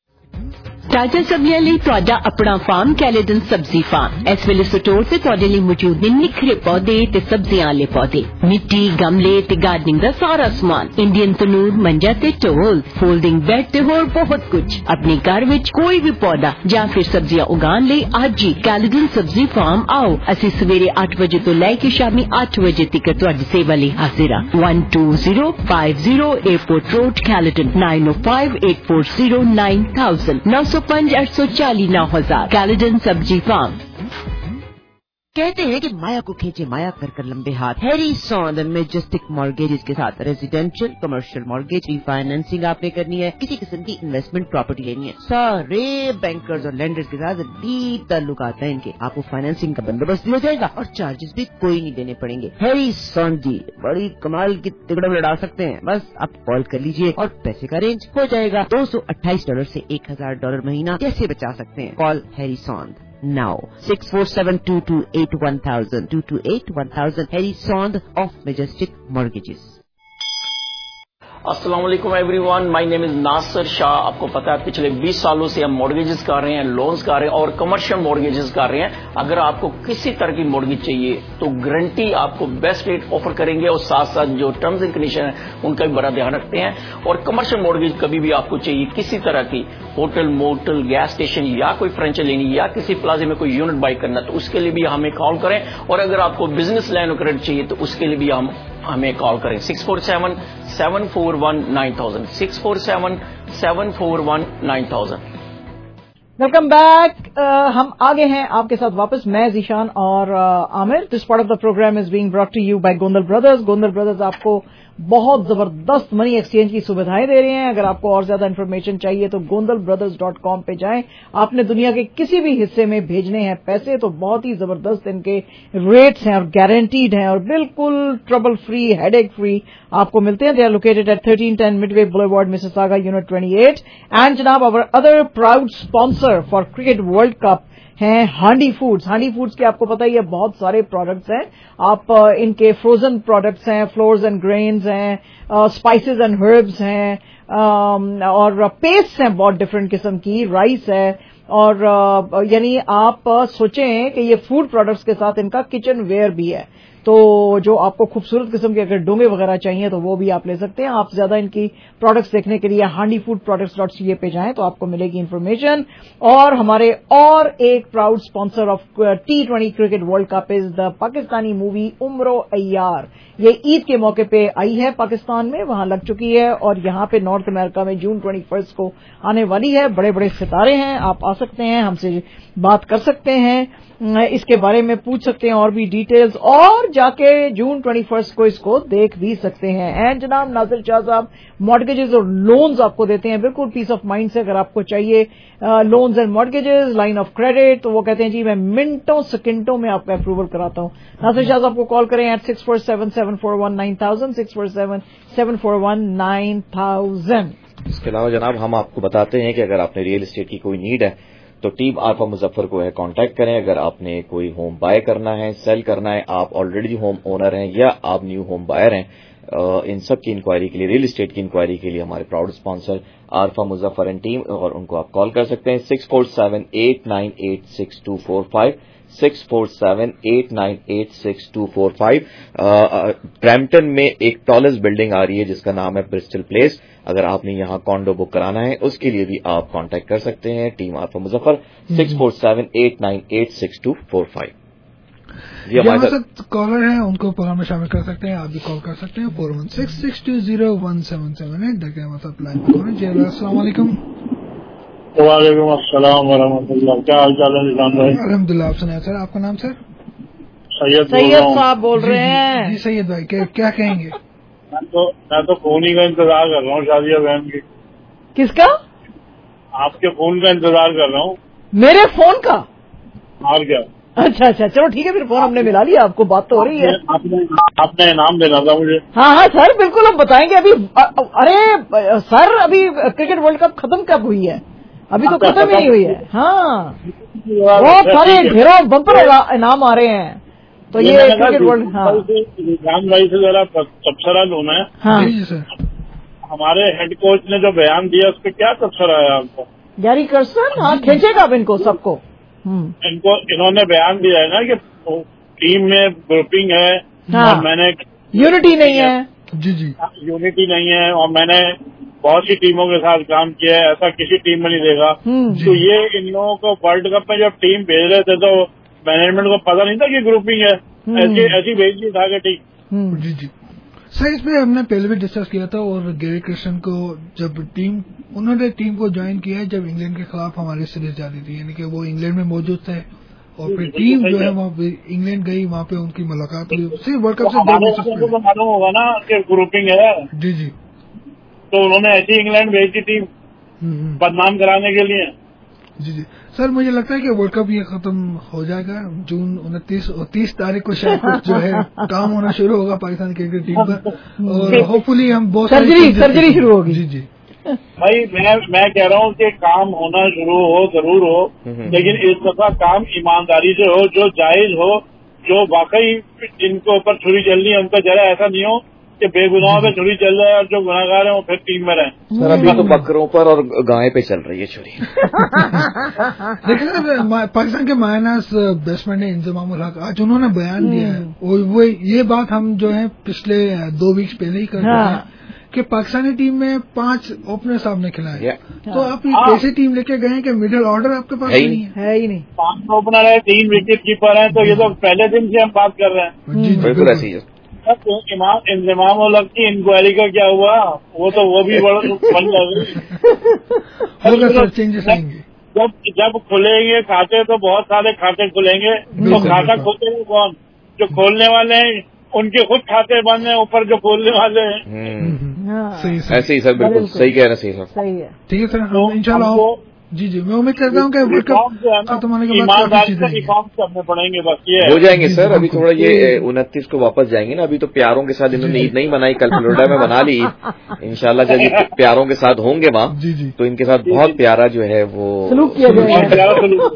ਤਾਜ਼ਾ ਸਬਜ਼ੀਆਂ ਲਈ ਤੁਹਾਡਾ ਆਪਣਾ ਫਾਰਮ ਕੈਲੇਡਨ ਸਬਜ਼ੀ ਫਾਰਮ। ਇਸ ਵੇਲੇ ਸਟੋਰ ਤੇ ਤੁਹਾਡੇ ਲਈ ਮੌਜੂਦ ਨੇ ਨਿਖਰੇ ਪੌਦੇ ਤੇ ਸਬਜ਼ੀਆਂ ਵਾਲੇ ਪੌਦੇ, ਮਿੱਟੀ, ਗਮਲੇ ਤੇ ਗਾਰਡਨਿੰਗ ਦਾ ਸਾਰਾ ਸਮਾਨ, ਇੰਡੀਅਨ ਤਨੂਰ, ਮੰਜਾ ਤੇ ਟੋਲ, ਫੋਲਡਿੰਗ ਬੈੱਡ ਤੇ ਹੋਰ ਬਹੁਤ ਕੁਝ। ਆਪਣੇ ਘਰ ਵਿੱਚ ਕੋਈ ਵੀ ਪੌਦਾ ਜਾਂ ਫਿਰ ਸਬਜ਼ੀਆਂ ਉਗਾਉਣ ਲਈ ਅੱਜ ਹੀ ਕੈਲੇਡਨ ਸਬਜ਼ੀ ਫਾਰਮ ਆਓ। ਅਸੀਂ ਸਵੇਰੇ ਅੱਠ ਵਜੇ ਤੋਂ ਲੈ ਕੇ ਸ਼ਾਮੀ ਅੱਠ ਵਜੇ ਤੱਕ ਤੁਹਾਡੀ ਸੇਵਾ ਲਈ ਹਾਜ਼ਰ ਹਾਂ। One two zero five zero airport road Caledon, nine ओ five eight four zero nine thousand, नौ सौ पाँच आठ सौ चालीस नौ हजार। कैलेडन सब्जी फार्म। कहते हैं कि माया को खींचे माया कर कर लंबे हाथ। हैरी सॉन्द मैजेस्टिक मॉर्गेजेस के साथ रेजिडेंशियल, कमर्शियल मॉर्गेज, रिफाइनेंसिंग आपने करनी है, किसी किस्म की इन्वेस्टमेंट प्रॉपर्टी लेनी है, सारे बैंकर्स और लैंडर्स के साथ डीप ताल्लुकात हैं इनके। आपको फाइनेंसिंग का बंदोबस्त दिया जाएगा और चार्जेस भी कोई नहीं देने पड़ेंगे। हैरी सॉन्द जी बड़ी कमाल की तिगड़म लड़ा सकते हैं। बस आप कॉल कर लीजिए और पैसे का अरेंज हो जाएगा। दो सौ अट्ठाईस डॉलर से एक हजार डॉलर महीना कैसे बचा सकते हैं? Call Harry Sond now six four seven two two eight one thousand two two eight one thousand। Harry Sond of Majestic Mortgages। अस्सलाम वालेकुम everyone, my name is Nasir Shah. आपको पता है पिछले बीस सालों से हम मॉर्गेजेस कर रहे हैं, लोन्स कर रहे हैं और कमर्शियल मॉर्गेजेस कर रहे हैं। अगर आपको किसी तरह की मॉर्गेज चाहिए तो गारंटी आपको बेस्ट रेट ऑफर करेंगे और साथ साथ जो टर्म्स एंड कंडीशन है उनका भी बड़ा ध्यान रखते हैं। और कमर्शियल मॉर्गेज कभी भी आपको चाहिए किसी तरह की, होटल, मोटल, गैस स्टेशन या कोई फ्रेंचाइज लेनी या किसी प्लाजे में कोई यूनिट बाई करना, तो उसके लिए भी हमें कॉल करें। और अगर आपको बिजनेस लाइन क्रेडिट चाहिए तो उसके लिए भी हम हमें कॉल करें six four seven seven four one nine thousand six four seven seven four one nine thousand. Welcome back. हम आगे हैं आपके साथ वापस, मैं जीशान और uh, Aamir. This part of the programme is being brought to you by Gondal brothers. Gondal brothers आपको बहुत जबरदस्त मनी एक्सचेंज की सुविधाएं दे रहे हैं। अगर आपको और ज्यादा इन्फॉर्मेशन चाहिए तो गोंदल ब्रदर्स डॉट कॉम पे जाएं। आपने दुनिया के किसी भी हिस्से में भेजने हैं पैसे तो बहुत ही जबरदस्त इनके रेट्स हैं और गारंटीड हैं और बिल्कुल ट्रबल फ्री, हेडेक फ्री आपको मिलते हैं। They are located at thirteen ten Midway boulevard, Mississauga, unit twenty eight. And जनाब our other proud sponsor for cricket world cup हैं हांडी फूड्स। हांडी फूड्स के आपको पता ही है बहुत सारे प्रोडक्ट्स हैं। आप इनके फ्रोजन प्रोडक्ट्स हैं, फ्लोर्स एंड ग्रेन्स हैं, स्पाइसेस एंड हर्ब्स हैं और पेस्ट हैं बहुत डिफरेंट किस्म की, राइस है और यानी आप सोचें कि ये फूड प्रोडक्ट्स के साथ इनका किचन वेयर भी है। तो जो आपको खूबसूरत किस्म के अगर डोंगे वगैरह चाहिए तो वो भी आप ले सकते हैं. आप ज्यादा इनकी प्रोडक्ट्स देखने के लिए Handi food products dot C A पे जाएं तो आपको मिलेगी इन्फॉर्मेशन. और हमारे और एक proud sponsor of T twenty cricket world cup is the Pakistani movie Umro Ayyar. ये ईद के मौके पे आई है पाकिस्तान में, वहां लग चुकी है और यहाँ पे नॉर्थ अमेरिका में जून ट्वेंटी फर्स्ट को आने वाली है. बड़े बड़े सितारे हैं, आप आ सकते हैं, हमसे बात कर सकते हैं, इसके बारे में पूछ सकते हैं और भी डिटेल्स, और जाके जून ट्वेंटी फर्स्ट को इसको देख भी सकते हैं. एंड जनाब नासिर शाह साहब मॉर्गेजेस और लोन्स आपको देते हैं बिल्कुल पीस ऑफ माइंड से. अगर आपको चाहिए loans and mortgages, line of credit, तो वो कहते हैं जी मैं मिनटों सेकंडों में आपका अप्रूवल कराता हूं. नासिर शाह साहब को कॉल करें at six four seven seven four one nine thousand six four seven seven four one nine thousand. इसके अलावा जनाब हम आपको बताते हैं कि अगर आपने रियल एस्टेट की कोई नीड है तो टीम आरफा मुजफ्फर को है कांटेक्ट करें. अगर आपने कोई होम बाय करना है, सेल करना है, आप ऑलरेडी होम ओनर हैं या आप न्यू होम बायर हैं, इन सब की इंक्वायरी के लिए, रियल एस्टेट की इंक्वायरी के लिए हमारे proud sponsor Arfa Muzaffar and team, और उनको आप कॉल कर सकते हैं six four seven eight nine eight six two four five six four seven eight nine eight six two four five. Brampton में एक टॉलेस्ट बिल्डिंग आ रही है जिसका नाम है ब्रिस्टल प्लेस. अगर आपने यहाँ कॉन्डो बुक कराना है उसके लिए भी आप कांटेक्ट कर सकते हैं team Arfa Muzaffar six four seven eight nine eight six two four five. ये हमारे साथ कॉलर हैं, उनको प्रोग्राम में शामिल कर सकते हैं. आप भी कॉल कर सकते हैं four one six six two zero one seven seven eight. देखिए हमारे साथ लाइन पे कॉल. जी अस्सलाम वालेकुम. वालेकुम अस्सलाम वरहमतुल्लाह. क्या हाल चाल है निजाम भाई? अल्हम्दुलिल्लाह. आप सुनाए सर, आपका नाम सर? सैयद सैयद साहब बोल रहे हैं. जी सैयद भाई, क्या, क्या कहेंगे? मैं तो मैं तो फोन ही का इंतजार कर रहा हूँ शादिया बहन की. किसका? आपके फोन का इंतजार कर रहा हूँ. मेरे फोन का? और क्या. अच्छा अच्छा, चलो ठीक है, फिर फोन हमने मिला लिया. आपको बात तो हो रही है. आपने आपने इनाम देना था मुझे. हाँ हाँ सर बिल्कुल, हम बताएंगे. अभी अरे सर अभी क्रिकेट वर्ल्ड कप खत्म कब हुई है? अभी तो खत्म ही नहीं हुई है. हाँ बहुत सारे ढेरों बम्पर इनाम आ रहे हैं. तो ये क्रिकेट वर्ल्ड. हाँ राम भाई से जरा तबसरा लूना है. हाँ हमारे हेड कोच ने जो बयान दिया उस पर क्या तबसरा है आपको? जारी कर्सन. हाँ खींचेगा अब इनको सबको. इनको इन्होंने बयान दिया है ना कि टीम में ग्रुपिंग है. हाँ, और मैंने यूनिटी नहीं है. जी जी यूनिटी नहीं है. और मैंने बहुत सी टीमों के साथ काम किया है, ऐसा किसी टीम में नहीं देखा. तो ये इन लोगों को वर्ल्ड कप में जब टीम भेज रहे थे तो मैनेजमेंट को पता नहीं था कि ग्रुपिंग है. ऐसी ऐसी भेज दी था कि ठीक. जी जी सर, इसमें हमने पहले भी डिस्कस किया था. और गैरी कृष्ण को जब टीम उन्होंने टीम को ज्वाइन किया जब इंग्लैंड के खिलाफ हमारी सीरीज जारी थी, यानी कि वो इंग्लैंड में मौजूद थे और फिर टीम जो है वहाँ पे इंग्लैंड गई, वहाँ पे उनकी मुलाकात हुई. सिर्फ वर्ल्ड कप से दो मैचेस तो मालूम होगा ना कि ग्रुपिंग है. जी जी तो उन्होंने ऐसी इंग्लैंड भेजी टीम बदनाम कराने के लिए. जी जी सर, मुझे लगता है कि वर्ल्ड कप ये खत्म हो जाएगा जून उनतीस और तीस तारीख को शायद कुछ जो है काम होना शुरू होगा पाकिस्तान क्रिकेट टीम का. और होपफुली हम बहुत सर्जरी सर्जरी शुरू होगी. जी जी भाई मैं मैं कह रहा हूँ कि काम होना शुरू हो जरूर हो, लेकिन इस दफा काम ईमानदारी से हो, जो जायज हो, जो वाकई जिनके ऊपर छुरी चलनी है उनका जरा ऐसा नहीं हो कि बेगुनाहों पे छुरी चल रहा है और जो गुनाहगार है वो फिर टीम में रहे. सर अभी तो बकरों पर और गाय पे चल रही है छुरी. देखिए सर, पाकिस्तान के मायनास बैट्समैन ने इंजमाम उल हक आज उन्होंने बयान दिया है. वो ये बात हम जो है पिछले दो वीक्स पहले ही कर रहे हैं कि पाकिस्तानी टीम में पांच ओपनर्स आपने खिलाए. तो आप ये कैसे टीम लेके गए हैं कि मिडिल ऑर्डर आपके पास नहीं है? है ही नहीं. पांच ओपनर है, तीन विकेट कीपर है. तो ये तो पहले दिन से हम बात कर रहे हैं. जी बिल्कुल ऐसी है. इंतजाम उल हक की इंक्वायरी का क्या हुआ? वो तो वो भी बन जाएगा. चेंजेस आएंगे जब जब खुलेंगे खाते तो बहुत सारे खाते खुलेंगे. तो खाता खोलेंगे कौन? जो खोलने वाले हैं उनके खुद खाते बंद हैं, ऊपर जो खोलने वाले हैं. सही ऐसे ही सर, बिल्कुल सही कह रहे हैं. सही सर, सही है. ठीक है सर, हम इंशाल्लाह. जी जी मैं उम्मीद करता हूँ कि वर्ल्ड कप खत्म होने के बाद काफी चीजें रिफॉर्म करने पड़ेंगे. बस ये हो जाएंगे सर. अभी थोड़ा ये उनतीस को वापस जाएंगे ना. अभी तो प्यारों के साथ इन्होंने ईद नहीं मनाई, कल फ्लोरिडा में मना ली. इंशाल्लाह जब ये प्यारों के साथ होंगे वहाँ तो इनके साथ बहुत प्यारा जो है वो सलूक किया जाएगा.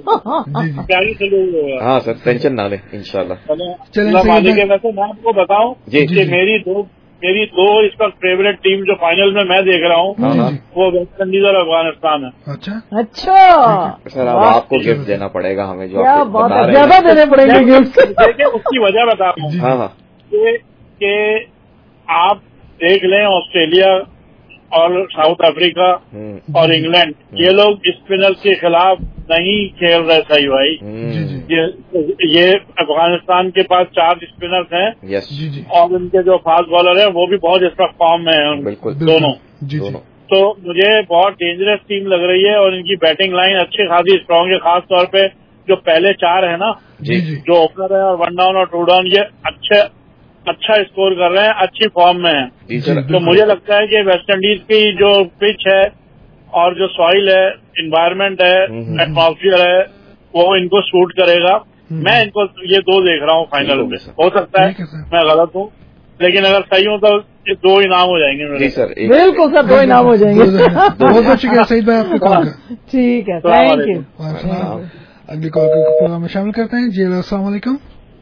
हाँ सर, टेंशन ना ले इंशाल्लाह. वैसे मैं आपको बताऊं कि मेरी दो मेरी दो इस वक्त फेवरेट टीम जो फाइनल में मैं देख रहा हूँ वो वेस्ट इंडीज और अफगानिस्तान है। अच्छा अच्छा सर अब आपको गिफ्ट देना पड़ेगा हमें, जो क्या बात है, ज्यादा देने पड़ेंगे गिफ्ट। देखिए उसकी वजह बता रहा हूँ हाँ हाँ कि आप देख लें ऑस्ट्रेलिया और साउथ अफ्रीका और इंग्लैंड, ये लोग स्पिनर्स के खिलाफ नहीं खेल रहे सही भाई। ये, ये अफगानिस्तान के पास चार स्पिनर्स हैं यस और उनके जो फास्ट बॉलर हैं वो भी बहुत इस वक्त फॉर्म में हैं बिल्कुल दोनों। जी जी तो मुझे बहुत डेंजरस टीम लग रही है और इनकी बैटिंग लाइन अच्छी खासी स्ट्रांग है, खास तौर पे जो पहले चार है ना जी जो ओपनर है और वन डाउन और टू डाउन, ये अच्छे अच्छा स्कोर कर रहे हैं, अच्छी फॉर्म में है। तो मुझे लगता है कि वेस्ट इंडीज की जो पिच है और जो सॉइल है, एनवायरनमेंट है, एटमॉस्फेयर है, वो इनको सूट करेगा। मैं इनको ये दो देख रहा हूँ फाइनल में। हो सकता है मैं गलत हूँ, लेकिन अगर सही हूँ तो ये दो इनाम हो जाएंगे मेरे। जी सर बिल्कुल सर, दो इनाम हो जाएंगे। बहुत बहुत शुक्रिया सईद भाई आपके कॉल का। ठीक है, थैंक यू। अगली कॉल को प्रोग्राम में शामिल करते हैं। जी अस्सलाम वालेकुम।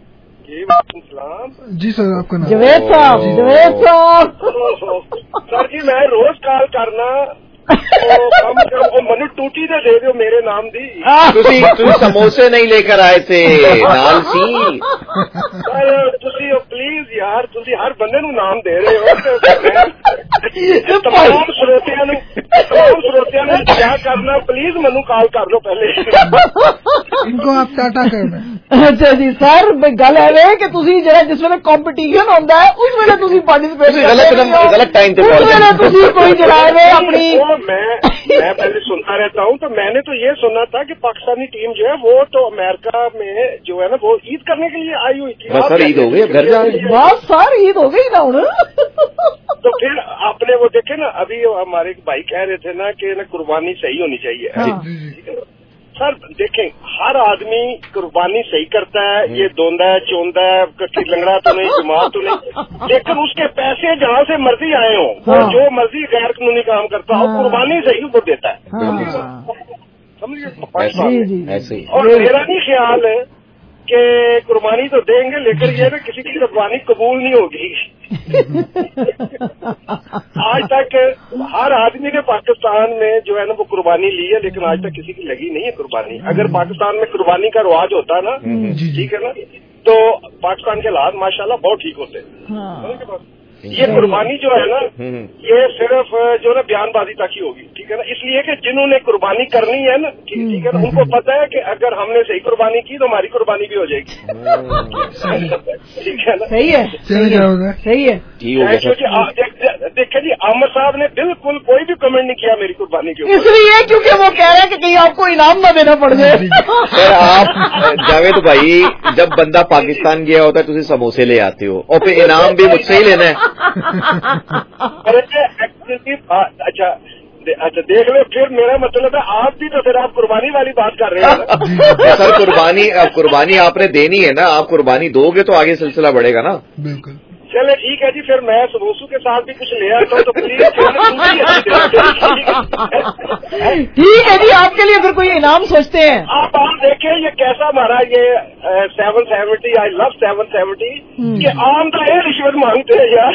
जी सर आपका नाम? जवेद साहब। जवेद साहब सर जी मैं रोज कॉल करना कम कम मनु टूटी तो दे दो मेरे नाम दी। ਤੁਸੀਂ ਤੁਸੀਂ ਸਮੋਸੇ ਨਹੀਂ लेकर आए थे ਨਾਲ ਸੀ ਸਰ ਤੁਸੀਂ ਪਲੀਜ਼ ਯਾਰ ਤੁਸੀਂ ਹਰ ਬੰਦੇ ਨੂੰ ਨਾਮ ਦੇ ਰਹੇ ਹੋ। तमाम ਸਰੋਤਿਆਂ ਨੂੰ तमाम ਸਰੋਤਿਆਂ ਨੂੰ क्या करना प्लीज ਮੈਨੂੰ ਕਾਲ ਕਰ ਲਓ ਪਹਿਲੇ। इनको आप टाटा करना। ਅੱਛਾ ਜੀ ਸਰ, ਗੱਲ ਹੈ ਕਿ ਤੁਸੀਂ ਜਿਹੜਾ ਜਿਸ ਵੇਲੇ ਕੰਪੀਟੀਸ਼ਨ ਹੁੰਦਾ ਹੈ ਉਸ ਵੇਲੇ ਤੁਸੀਂ ਪਾਰਟਿਸਿਪੇਟ गलत गलत टाइम पे ਉਸ ਵੇਲੇ ਤੁਸੀਂ ਕੋਈ ਜਨਾਬ अपनी मैं मैं पहले सुनता रहता हूँ। तो मैंने तो ये सुना था कि पाकिस्तानी टीम जो है वो तो अमेरिका में जो है ना वो ईद करने के लिए आई हुई थी। बस सर ईद हो गई, घर जा रहे हैं। बस सर ईद हो गई ना हूँ। तो फिर आपने वो देखे ना, अभी हमारे भाई कह रहे थे ना कि ना कुर्बानी सही होनी चाहिए। हाँ। सर देखें हर आदमी कुर्बानी सही करता है, ये दोंदा है चोंदा है कट्टी लंगड़ा तो नहीं जमात तो नहीं, लेकिन उसके पैसे जहाँ से मर्जी आए हो और जो मर्जी गैर कानूनी काम करता हो कुर्बानी सही वो देता है। समझिए ऐसे ही। और मेरा नहीं ख्याल है कि कुर्बानी तो देंगे लेकिन ये ना किसी की कुर्बानी कबूल नहीं होगी। आज तक हर आदमी ने पाकिस्तान में जो है ना वो कुर्बानी ली है, लेकिन आज तक किसी की लगी नहीं है कुर्बानी। अगर पाकिस्तान में कुर्बानी का रिवाज होता ना, ठीक है ना, तो पाकिस्तान के हालात माशाल्लाह बहुत ठीक होते। ये कुर्बानी जो है ना ये सिर्फ जो ना बयानबाजी तक ही होगी, ठीक है ना। इसलिए कि जिन्होंने कुर्बानी करनी है ना, ठीक है ना, उनको पता है कि अगर हमने सही कुर्बानी की तो हमारी कुर्बानी भी हो जाएगी। ठीक है ना, सही है सही है। देखिए जी आमिर साहब ने बिल्कुल कोई भी कमेंट नहीं किया मेरी कुर्बानी के ऊपर, इसलिए क्योंकि वो कह रहे हैं कि कहीं आपको इनाम न देना पड़ जाए। सर आप जावेद भाई जब बंदा पाकिस्तान गया होता है तो उसे समोसे ले आते हो और फिर इनाम भी मुझसे ही लेना है। अरे एक्चुअली अच्छा अच्छा देख लो, फिर मेरा मतलब है आप भी तो फिर आप कुर्बानी वाली बात कर रहे हैं। सर कुर्बानी कुर्बानी आपने देनी है ना, आप कुर्बानी दोगे तो आगे सिलसिला बढ़ेगा ना। बिल्कुल चले ठीक है जी, फिर मैं समोसू के साथ भी कुछ ले आता हूँ तो प्लीज। ठीक है जी, आपके लिए फिर कोई इनाम सोचते हैं आप आप देखें ये कैसा हमारा ये seven seventy I love seven seventy कि आम तो ये रिश्वत मांगते हैं यार।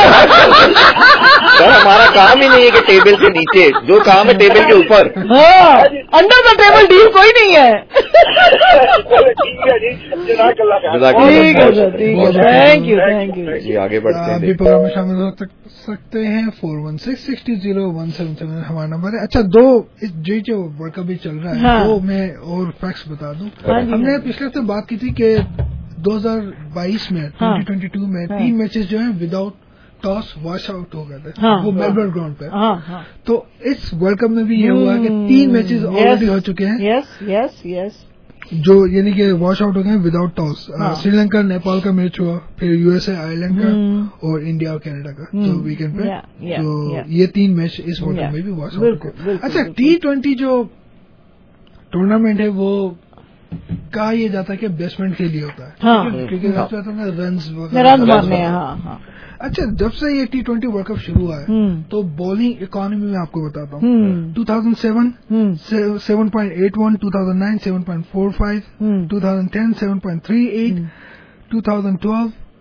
सर हमारा काम ही नहीं है कि टेबल के नीचे, जो काम है टेबल के ऊपर। अंडर द टेबल डील कोई नहीं है। ठीक है जी, जज़ाकल्लाह। ठीक है सर, ठीक है, थैंक यू थैंक यू जी। आगे बढ़ते हैं, आप भी प्रोग्राम में शामिल हो सकते हैं। Four one six six two zero one seven seven हमारा नंबर है। अच्छा दो जो जो वर्ल्ड कप भी चल रहा है हाँ। वो मैं और फैक्ट्स बता दूं। हाँ हमने पिछले हफ्ते बात की थी कि दो हज़ार बाईस में हाँ। ट्वेंटी ट्वेंटी टू में हाँ। तीन मैचेस जो हैं विदाउट टॉस वॉश आउट हो गए थे हाँ। वो मेलबर्न ग्राउंड पे हाँ। हाँ। तो इस वर्ल्ड कप में भी ये हुआ कि तीन मैचेस ऑलरेडी हो चुके हैं। यस यस यस जो यानी कि वॉश आउट हो गए विदाउट टॉस। श्रीलंका नेपाल का मैच हुआ, फिर यूएसए आयरलैंड का और इंडिया और कनाडा का तो वीकेंड पे। तो ये तीन मैच इस वर्ल्ड कप में भी वॉश आउट हो। अच्छा टी ट्वेंटी जो टूर्नामेंट है वो कहा यह जाता है कि बेसमेंट के लिए होता है क्योंकि रन्स रन मारने हैं। अच्छा जब से ये टी ट्वेंटी वर्ल्ड कप शुरू हुआ है तो बॉलिंग इकोनॉमी में आपको बताता हूँ two thousand seven seven point eight one, two thousand nine seven point four five, two thousand ten seven point three eight, two thousand twelve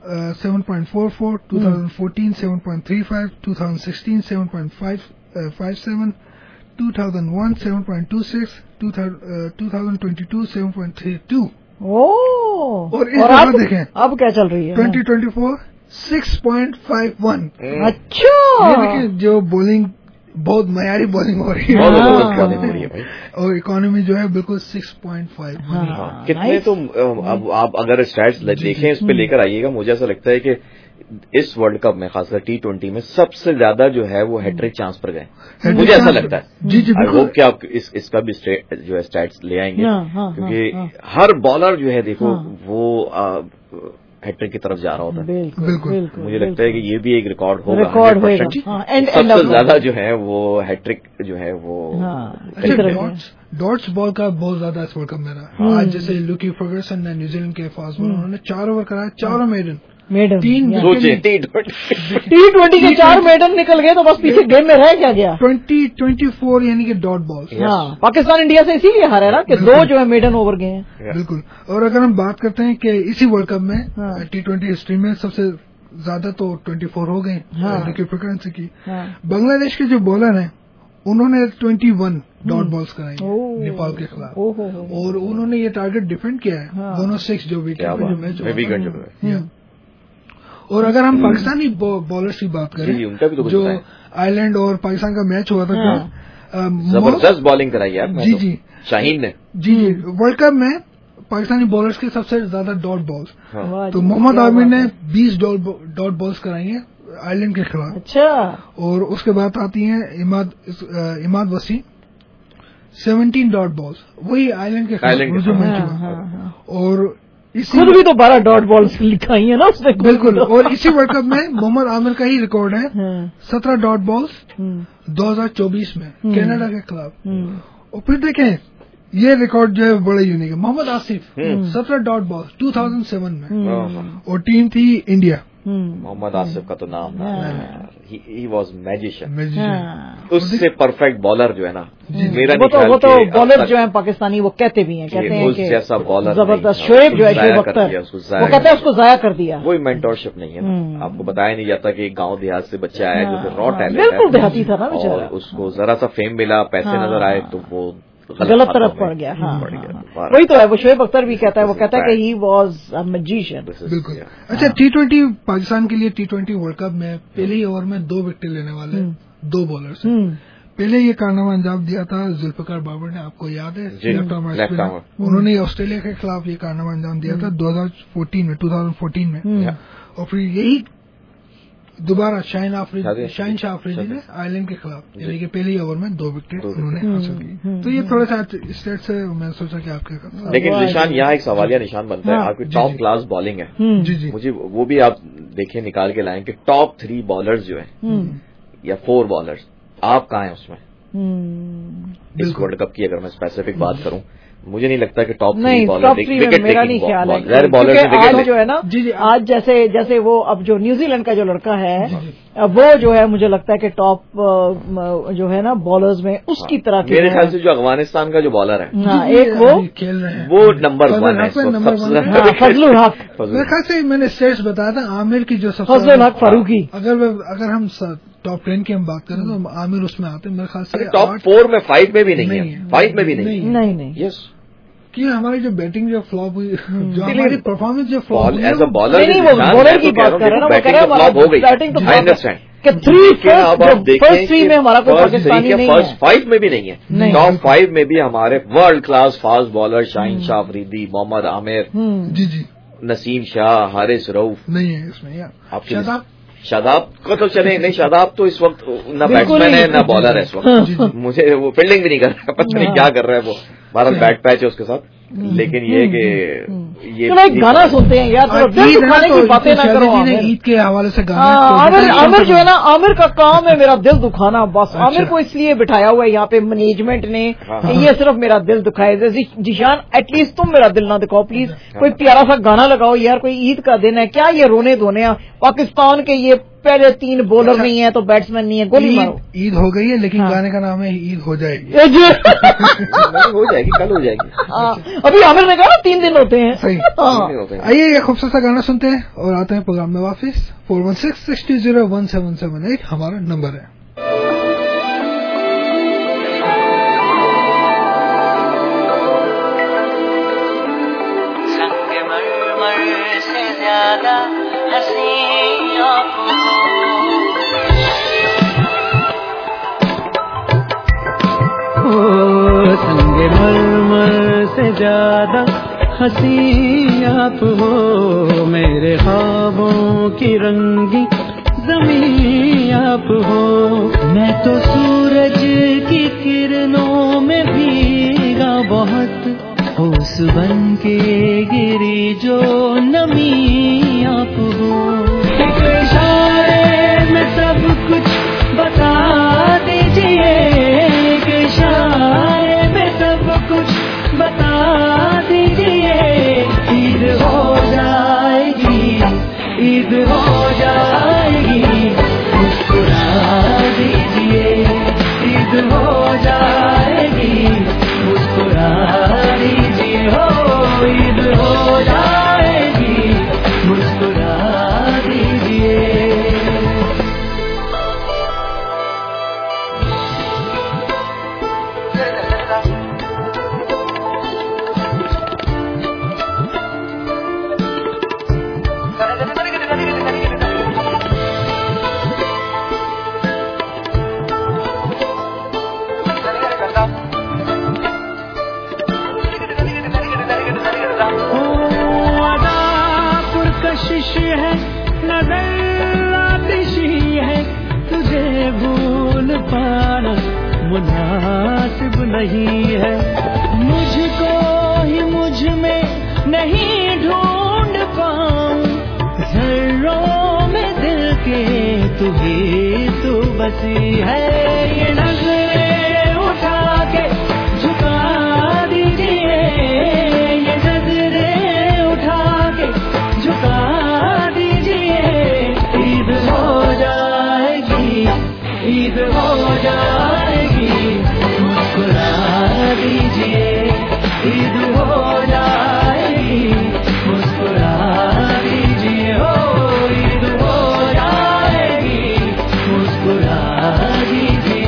seven point four four, twenty fourteen seven point three five, twenty sixteen seven point five seven, two thousand one seven point two six, twenty twenty-two seven point three two. اوہ اور اس دفعہ دیکھیں اب کیا چل رہی ہے twenty twenty-four six point five one. اچھا یہ دیکھیں جو بولنگ بہت معیاری بولنگ ہو رہی ہے اور اکانومی جو ہے بالکل سکس پوائنٹ فائیو. کتنے تو اب آپ اگر اسٹیٹس دیکھیں اس پہ لے کر آئیے گا. مجھے ایسا لگتا ہے کہ اس ورلڈ کپ میں خاص کر ٹی ٹوینٹی میں سب سے زیادہ جو ہے وہ ہیٹرک چانس پر گئے. مجھے ایسا لگتا ہے. جی جی آئی ہوپ کہ آپ اس کا بھی جو ہے اسٹیٹس لے آئیں گے کیونکہ ہر بالر جو ہے دیکھو وہ ہیٹرک کی طرف جا رہا ہوتا ہے. بالکل مجھے لگتا ہے کہ یہ بھی ایک ریکارڈ ہوگا. ریکارڈ سب سے زیادہ جو ہے وہ ہیٹرک جو ہے وہ ڈاٹس بال کا بہت زیادہ اس ورلڈ کپ میں رہا. آج جیسے لوکی فرگسن نے نیوزی لینڈ کے فاسٹ بالر انہوں نے چار اوور کرایا, چاروں میڈن میڈن سوچے ٹی ٹوینٹی کے چار میڈن نکل گئے تو بس پیچھے گیم میں رہ کیا گیا. ٹوینٹی ٹوینٹی فور یعنی کہ ڈاٹ بال. ہاں پاکستان انڈیا سے اسی لیے ہارا نا کہ دو جو ہے میڈن اوور گئے ہیں. بالکل. اور اگر ہم بات کرتے ہیں کہ اسی ورلڈ کپ میں ٹی ٹوینٹی ہسٹری میں سب سے زیادہ تو ٹوینٹی فور ہو گئے لوکی فرگسن کی. بنگلہ دیش کے جو بالر ہیں انہوں نے ٹوینٹی ون ڈاٹ بالس کرائی نیپال کے خلاف اور انہوں نے یہ ٹارگیٹ ڈیفینڈ کیا ہے ون او سکس جو وکٹ پہ جو میچ. اور اگر ہم پاکستانی بالرز کی بات کریں جو آئی لینڈ اور پاکستان کا میچ ہوا تھا زبردست بالنگ کرائی ہے جی جی شاہین نے. جی جی ورلڈ کپ میں پاکستانی بالرز کے سب سے زیادہ ڈاٹ بالز تو محمد عامر نے بیس ڈاٹ بالز کرائی ہیں آئی لینڈ کے خلاف. اچھا. اور اس کے بعد آتی ہیں Imad Wasim seventeen dot balls وہی آئی لینڈ کے خلاف. اور خود بھی تو بارہ ڈاٹ بالز لکھائی ہیں نا اس نے. بالکل. اور اسی ورلڈ کپ میں محمد عامر کا ہی ریکارڈ ہے سترہ ڈاٹ بالز دو ہزار چوبیس میں کینیڈا کے خلاف. اور پھر دیکھیں یہ ریکارڈ جو ہے بڑا یونیک ہے. محمد آصف سترہ dot balls two thousand seven میں اور ٹیم تھی انڈیا. محمد آصف کا تو نام ہی واز میجیشین. اس سے پرفیکٹ بالر جو ہے نا میرا وہ تو بالر جو ہیں پاکستانی وہ کہتے بھی ہیں کہتے ہیں کہ جیسا بالر زبردست. شعیب جو ہے شعیب اختر وہ کہتے ہیں اس کو ضائع کر دیا. کوئی مینٹورشپ نہیں ہے. آپ کو بتایا نہیں جاتا کہ ایک گاؤں دیہات سے بچہ آیا جو کہ را ٹیلنٹ بالکل دیہاتی تھا نا بیچارہ. اس کو ذرا سا فیم ملا پیسے نظر آئے تو وہ غلط طرف پڑ گیا. ہاں وہی تو ہے. وہ شعیب اختر بھی کہتا ہے وہ کہتا ہے کہ ہی واز میجیشین. بالکل. اچھا ٹی ٹوینٹی پاکستان کے لیے ٹی ٹوینٹی ورلڈ کپ میں پہلے ہی اوور میں دو وکٹیں لینے والے دو بالرز. پہلے یہ کارنامہ انجام دیا تھا ذوالفقار بابر نے, آپ کو یاد ہے لیفٹ آرم اسپنر. انہوں نے آسٹریلیا کے خلاف یہ کارنامہ انجام دیا تھا دو ہزار فورٹین میں ٹو تھاؤزینڈ فورٹین میں. اور پھر یہی دوبارہ شاہین آفریدی شاہین شاہ آفریدی نے آئی لینڈ کے خلاف یعنی کہ پہلے ہی اوور میں دو وکٹیں انہوں نے حاصل کی. تو یہ تھوڑا سا اسٹیٹ سے میں سوچا کہ آپ کیا کریں. لیکن نشان یہاں ایک سوالیہ نشان بنتا ہے. آپ کی ٹاپ کلاس بالنگ ہے. جی جی مجھے وہ بھی آپ دیکھیں نکال کے لائیں کہ ٹاپ تھری بالرز جو ہیں یا فور بالرز آپ کہاں ہیں اس میں اس ورلڈ کپ کی اگر میں اسپیسیفک بات کروں مجھے نہیں لگتا کہ ٹاپ نہیں ٹاپ تھری میں میرا نہیں خیال ہے. آج جو ہے نا آج جیسے جیسے وہ اب جو نیوزی لینڈ کا جو لڑکا ہے وہ جو ہے مجھے لگتا ہے کہ ٹاپ جو ہے نا بالرز میں اس کی طرح میرے خیال سے جو افغانستان کا جو بالر ہے ایک وہ کھیل رہے ہیں وہ نمبر ون ہے فضل الحق. میرے خیال سے میں نے اسٹیٹس بتایا تھا عامر کی جو فضل الحق فاروقی. اگر اگر ہم ٹاپ ٹین کی ہم بات کریں تو عامر اس میں آتے ہیں میرے خیال سے ٹاپ فور میں فائیو میں بھی نہیں ہے. فائیو میں بھی نہیں نہیں نہیں یس کہ ہماری جو بیٹنگ جو فلاپ ہوئی جو ہماری پرفارمنس جو flop as a bowler bowler کی بات کر رہے ہیں بیٹنگ فلاپ ہو گئی. آئی انڈرسٹینڈ کہ تھری اب آپ دیکھیں میں ہمارا کوئی پاکستانی نہیں ہے. فرسٹ فائیو میں بھی نہیں ہے. ٹاپ فائیو میں بھی ہمارے world class fast bowler Shaheen Shah Afridi Muhammad Amir جی جی نسیم شاہ حارث رؤف نہیں ہے اس میں. آپ شاداب شاداب کو تو چلے نہیں. شاداب تو اس وقت نہ بیٹسمین ہے نہ بالر ہے اس وقت. مجھے وہ فیلڈنگ بھی نہیں کر رہا پتہ نہیں کیا کر رہا ہے وہ. بہرحال بیٹ پیچ ہے اس کے ساتھ لیکن یہ کہ یہ گانا سنتے ہیں یار کی باتیں نہ کرو. عید کے حوالے سے عامر جو ہے نا عامر کا کام ہے میرا دل دکھانا بس. عامر کو اس لیے بٹھایا ہوا ہے یہاں پہ مینجمنٹ نے کہ یہ صرف میرا دل دکھائے. جیشان ایٹ لیسٹ تم میرا دل نہ دکھاؤ پلیز. کوئی پیارا سا گانا لگاؤ یار. کوئی عید کا دن ہے کیا یہ رونے دھونے. پاکستان کے یہ پہلے تین بولر نہیں ہے تو بیٹسمین نہیں ہے. گولی مارو. عید ہو گئی ہے لیکن گانے کا نام ہے عید ہو جائے گی. ہو جائے گی کل ہو جائے گی. ابھی عامر نے کہا تین دن ہوتے ہیں. सही। आइए ये खूबसूरत सा गाना सुनते हैं और आते हैं प्रोग्राम में वापस। Four one six six two zero one seven seven eight हमारा नंबर है। संगमरमर से ज्यादा हंसी आप हो, ओ संगमरमर से ज्यादा हंसी आप हो, मेरे ख्वाबों की रंगी ज़मीं आप हो। मैं तो सूरज की किरणों में भीगा बहुत, ओस बन के गिरी जो नमी आप हो। एक इशारे में सब कुछ बता दीजिए, एक इशारे में सब कुछ बता दीजिए। ईद हो जाएगी, ईद हो जाएगी, मुस्कुरा दीजिए। ईद हो जाएगी, मुस्कुरा दीजिए। हो ईद हो जाएगी, मुस्कुरा दीजिए। कशिश है नजर आतिशी है, तुझे भूल पाना मुनासिब नहीं है। मुझको ही मुझ में नहीं ढूंढ पाऊं, जर्रों में दिल के तू ही तू बसी है। ये नजरें उठा के झुका दीजिए, ये नजरें उठा के झुका दीजिए। ईद हो जाएगी, ईद हो जाएगी, मुस्कुरा दीजिए। ईद हो जाएगी, मुस्कुरा दीजिए। हो ईद हो जाएगी, मुस्कुरा दीजिए।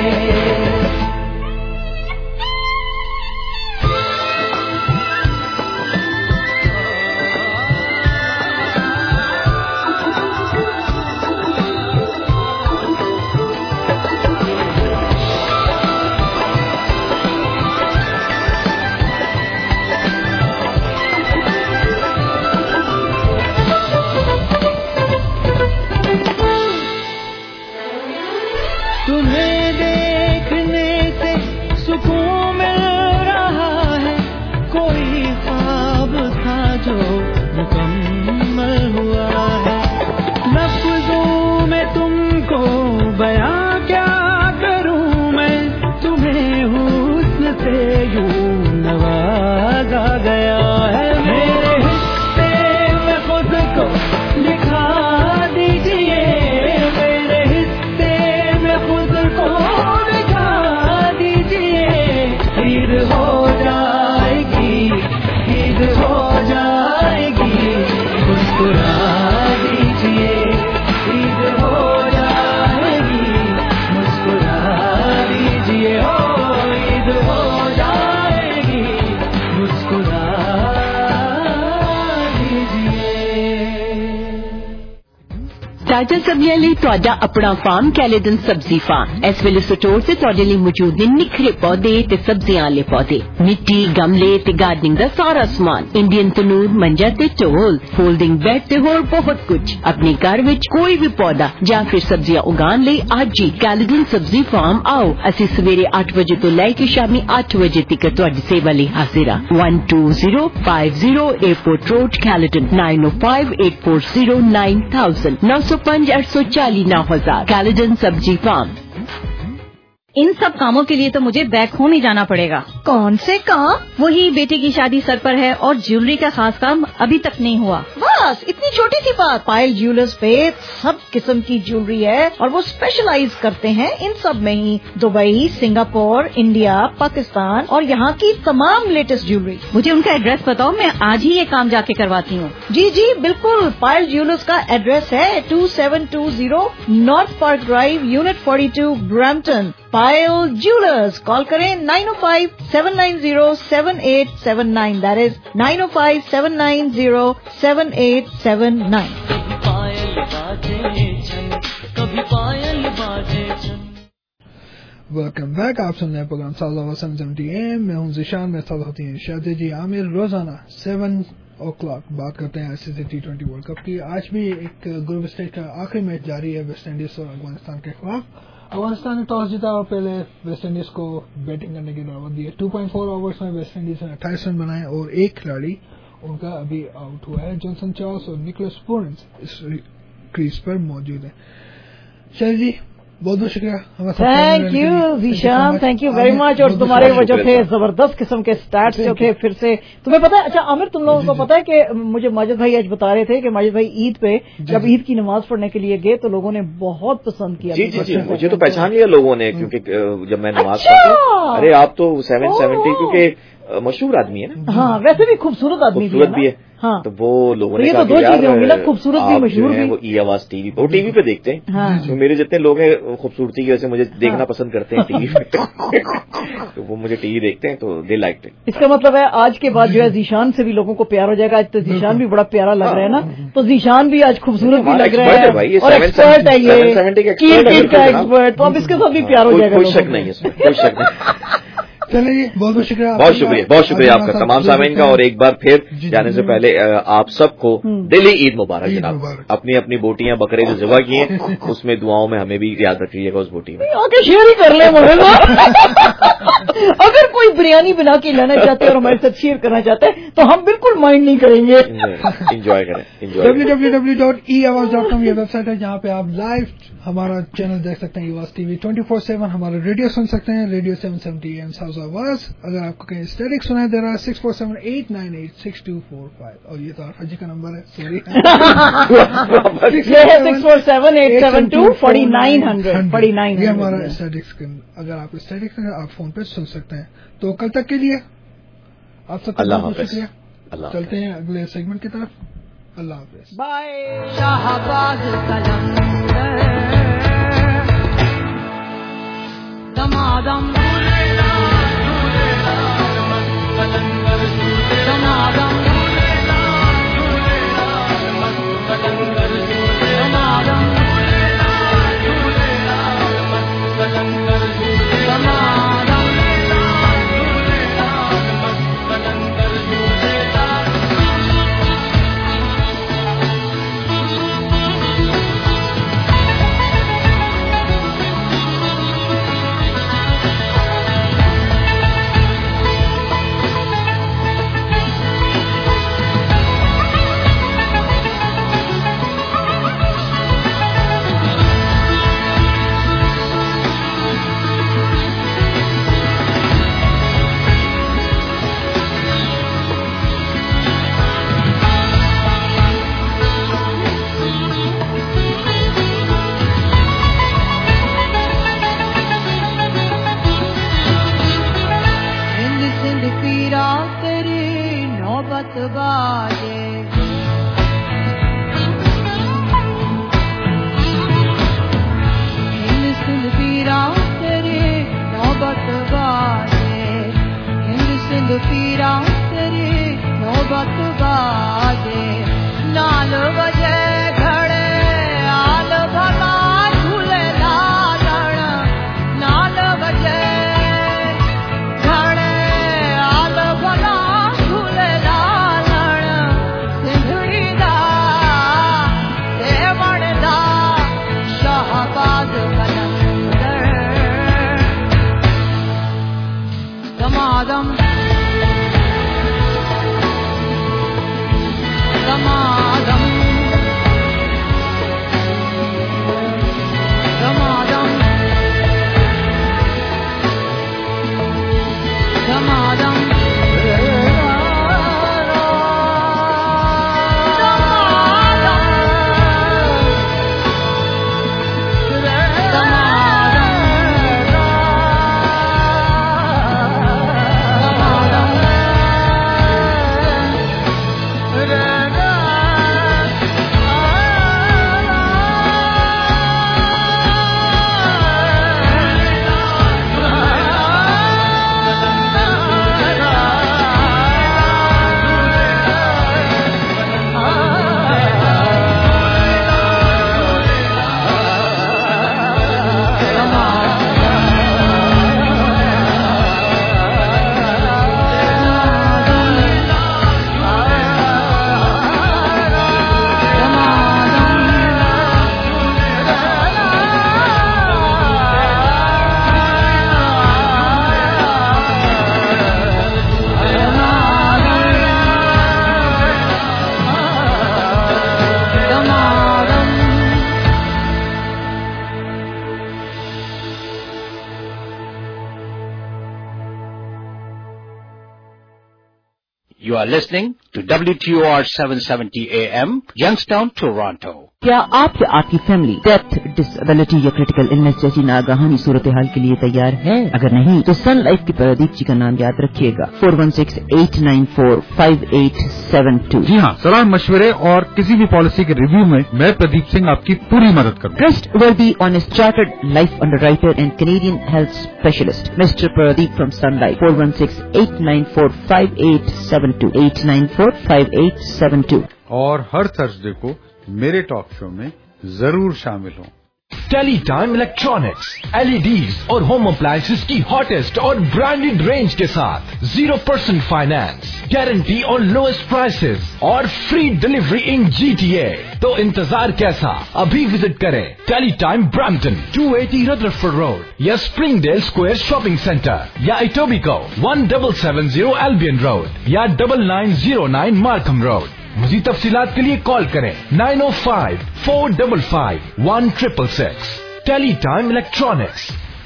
तुम्हें देखने से सुकून मिल रहा है, कोई ख्वाब था जो मुकम्मल हुआ है। लफ्ज़ों में तुमको बयां क्या करूं मैं, तुम्हें हुस्न से यूं नवाजा गया है। मेरे हिस्से में खुद को दिखा दीजिए, मेरे हिस्से में खुद को दिखा दीजिए। ईद हो जाएगी, ईद हो जाएगी, मुस्कुरा दीजिए। ईद हो जाएगी, मुस्कुरा दीजिए। ओ ईद हो जाएगी, मुस्कुरा ਤਾਜ਼ਾ ਸਬਜ਼ੀਆਂ ਲਈ ਤੁਹਾਡਾ ਆਪਣਾ ਫਾਰਮ ਕੈਲੇਡਨ ਸਬਜ਼ੀ ਫਾਰਮ ਇਸ ਵੇਲੇ ਸਟੋਰ ਤੇ ਤੁਹਾਡੇ ਲਈ ਮੌਜੂਦ ਨੇ ਨਿਖਰੇ ਪੌਦੇ ਤੇ ਸਬਜ਼ੀਆਂ ਵਾਲੇ ਪੌਦੇ, ਮਿੱਟੀ, ਗਮਲੇ ਤੇ ਗਾਰਡਨਿੰਗ ਦਾ ਸਾਰਾ ਸਮਾਨ, ਇੰਡੀਅਨ ਤਨੂਰ, ਮੰਜਾ ਤੇ ਢੋਲ, ਫੋਲਡਿੰਗ ਬੈੱਡ ਤੇ ਹੋਰ ਬਹੁਤ ਕੁਝ। ਆਪਣੇ ਘਰ ਵਿੱਚ ਕੋਈ ਵੀ ਪੌਦਾ ਜਾਂ ਫਿਰ ਸਬਜ਼ੀਆਂ ਉਗਾਉਣ ਲਈ ਅੱਜ ਹੀ ਕੈਲੇਡਨ ਸਬਜ਼ੀ ਫਾਰਮ ਆਓ। ਅਸੀਂ ਸਵੇਰੇ ਅੱਠ ਵਜੇ ਤੋਂ ਲੈ ਕੇ ਸ਼ਾਮੀ ਅੱਠ ਵਜੇ ਤੱਕ ਤੁਹਾਡੀ ਸੇਵਾ ਲਈ ਹਾਜ਼ਰ ਹਾਂ। one two zero five zero Airport Road, Caledon nine oh five eight four zero nine thousand nine oh five eight four zero nine thousand Caledon Sabji Farm। इन सब कामों के लिए तो मुझे बैक होम ही जाना पड़ेगा। कौन से काम? वही बेटे की शादी सर पर है और ज्वेलरी का खास काम अभी तक नहीं हुआ। बस इतनी छोटी सी बात। पायल ज्वेलर्स पे सब किस्म की ज्वेलरी है और वो स्पेशलाइज करते हैं इन सब में ही। दुबई, सिंगापुर, इंडिया, पाकिस्तान और यहाँ की तमाम लेटेस्ट ज्वेलरी। मुझे उनका एड्रेस बताओ, मैं आज ही ये काम जाके करवाती हूँ। जी जी बिल्कुल। पायल ज्वेलर्स का एड्रेस है two seven two zero north park drive, unit forty two, Brampton. Payal jewellers. Call करें nine O five seven nine zero seven eight seven nine. That is nine O five seven nine zero seven eight seven nine. पायल बाजे छन, कभी पायल बाजे छन। Welcome back. आप सुन रहे हैं प्रोग्राम साल सेवेंटी एम। मैं हूं जिशान। मेरे साथ होती हैं शादी जी आमिर। रोजाना सेवन ओ क्लॉक बात करते हैं ICC T twenty world cup की। आज भी एक ग्रुप स्टेज का आखिरी मैच जारी है वेस्ट इंडीज और अफगानिस्तान के खिलाफ। अफगानिस्तान ने टॉस जीता और पहले वेस्ट इंडीज को बैटिंग करने की दावत दी है। टू पॉइंट फोर ओवर्स में वेस्ट इंडीज ने अट्ठाईस रन बनाए और एक खिलाड़ी उनका अभी आउट हुआ है। जॉनसन चार्ल्स और निकोलस पूरेंस इस क्रीज पर मौजूद है। शैल जी बहुत बहुत शुक्रिया। Thank you Zeeshan, thank you very much. और तुम्हारे वो जो थे जबरदस्त किस्म के स्टार्ट जो थे फिर से तुम्हें पता है। अच्छा आमिर, तुम लोगों को पता है कि मुझे माजिद भाई आज बता रहे थे कि माजिद भाई ईद पे जब ईद की नमाज पढ़ने के लिए गए तो लोगों ने बहुत पसंद किया। जी जी जी, मुझे तो पहचान लिया लोगों ने क्योंकि जब मैं नमाज पढ़ता। अरे आप तो सेवन सेवेंटी क्योंकि मशहूर आदमी है ना। हाँ वैसे भी खूबसूरत आदमी भी है। हाँ तो वो लोगों ने कहा कि यार खूबसूरत भी मशहूर भी। वो ई आवाज टीवी वो टीवी पे देखते हैं। हाँ। तो मेरे जितने लोग हैं खूबसूरती की वजह से मुझे देखना हाँ। पसंद करते हैं टीवी पे। तो वो मुझे टीवी देखते हैं तो दे लाइक इट। इसका मतलब है आज के बाद जो है जीशान से भी लोगों को प्यार हो जाएगा। आज तो जीशान भी बड़ा प्यारा लग रहा है ना, तो जीशान भी आज खूबसूरत भी लग रहा है और एक्सपर्ट है ये एक्सपर्ट, तो अब इसके साथ भी प्यार हो जाएगा। कोई शक नहीं है इसमें, कोई शक नहीं। चलिए बहुत बहुत शुक्रिया। बहुत शुक्रिया बहुत शुक्रिया आपका तमाम सामीन का। और एक बार फिर जाने से पहले आप सबको दिली ईद मुबारक जनाब। अपनी अपनी बोटियां बकरे जो ज़िबा की हैं उसमें दुआओं में हमें भी याद रखिएगा उस बोटी में। आके शेयर ही कर ले अगर कोई बिरयानी बना के लाना चाहते हैं और हमारे साथ शेयर करना चाहते हैं तो हम बिल्कुल माइंड नहीं करेंगे। इंजॉय करें। W W W dot e Awaaz dot com ये वेबसाइट है जहाँ पे आप लाइव हमारा चैनल देख सकते हैं Awaaz TV twenty four seven. हमारा रेडियो सुन सकते हैं radio seven seventy M south Awaaz. अगर आपको कहीं स्टैटिक सुनाई दे रहा है six four seven eight nine eight six two four five. और ये तो आरफा जी का नंबर है, sorry six four seven eight seven two forty nine hundred forty nine. ये हमारा स्टैटिक्स, अगर आप स्टैटिक्स आप फोन पे सुन सकते हैं। तो कल तक के लिए आप सबका बहुत शुक्रिया। चलते हैं अगले सेगमेंट की तरफ। अल्लाह हाफिज। बाय। शाहबाज कलंदर दमादम You are listening to W T O R seven seventy A M, Youngstown, Toronto. क्या आप या आपकी फैमिली डेथ, डिसेबिलिटी या क्रिटिकल इलनेस जैसी नागाहानी सूरत हाल के लिए तैयार है? अगर नहीं तो सन लाइफ के प्रदीप जी का नाम याद रखिएगा, four one six eight nine four five eight seven two. जी हाँ, सलाह मशवरे और किसी भी पॉलिसी के रिव्यू में मैं प्रदीप सिंह आपकी पूरी मदद करूँ। Trust worthy honest chartered life underwriter and Canadian health specialist mister Pradeep from sun life, four one six eight nine four five eight seven two eight nine four five eight seven two. और हर Thursday को मेरे talk show में जरूर शामिल हों। Tele Time electronics, LEDs और home appliances की हॉटेस्ट और ब्रांडेड रेंज के साथ जीरो परसेंट फाइनेंस, गारंटी और लोएस्ट प्राइसेस और फ्री डिलीवरी इन जीटीए। तो इंतजार कैसा, अभी विजिट करें Tele Time Brampton, two eighty Rutherford road या स्प्रिंगडेल स्क्वायर शॉपिंग सेंटर या Etobicoke, one double seven zero Albion road या double nine zero nine Markham road. मज़ीद तफसीलात के लिए कॉल करें नाइन ओ five four double five one triple six. Tele Time electronics.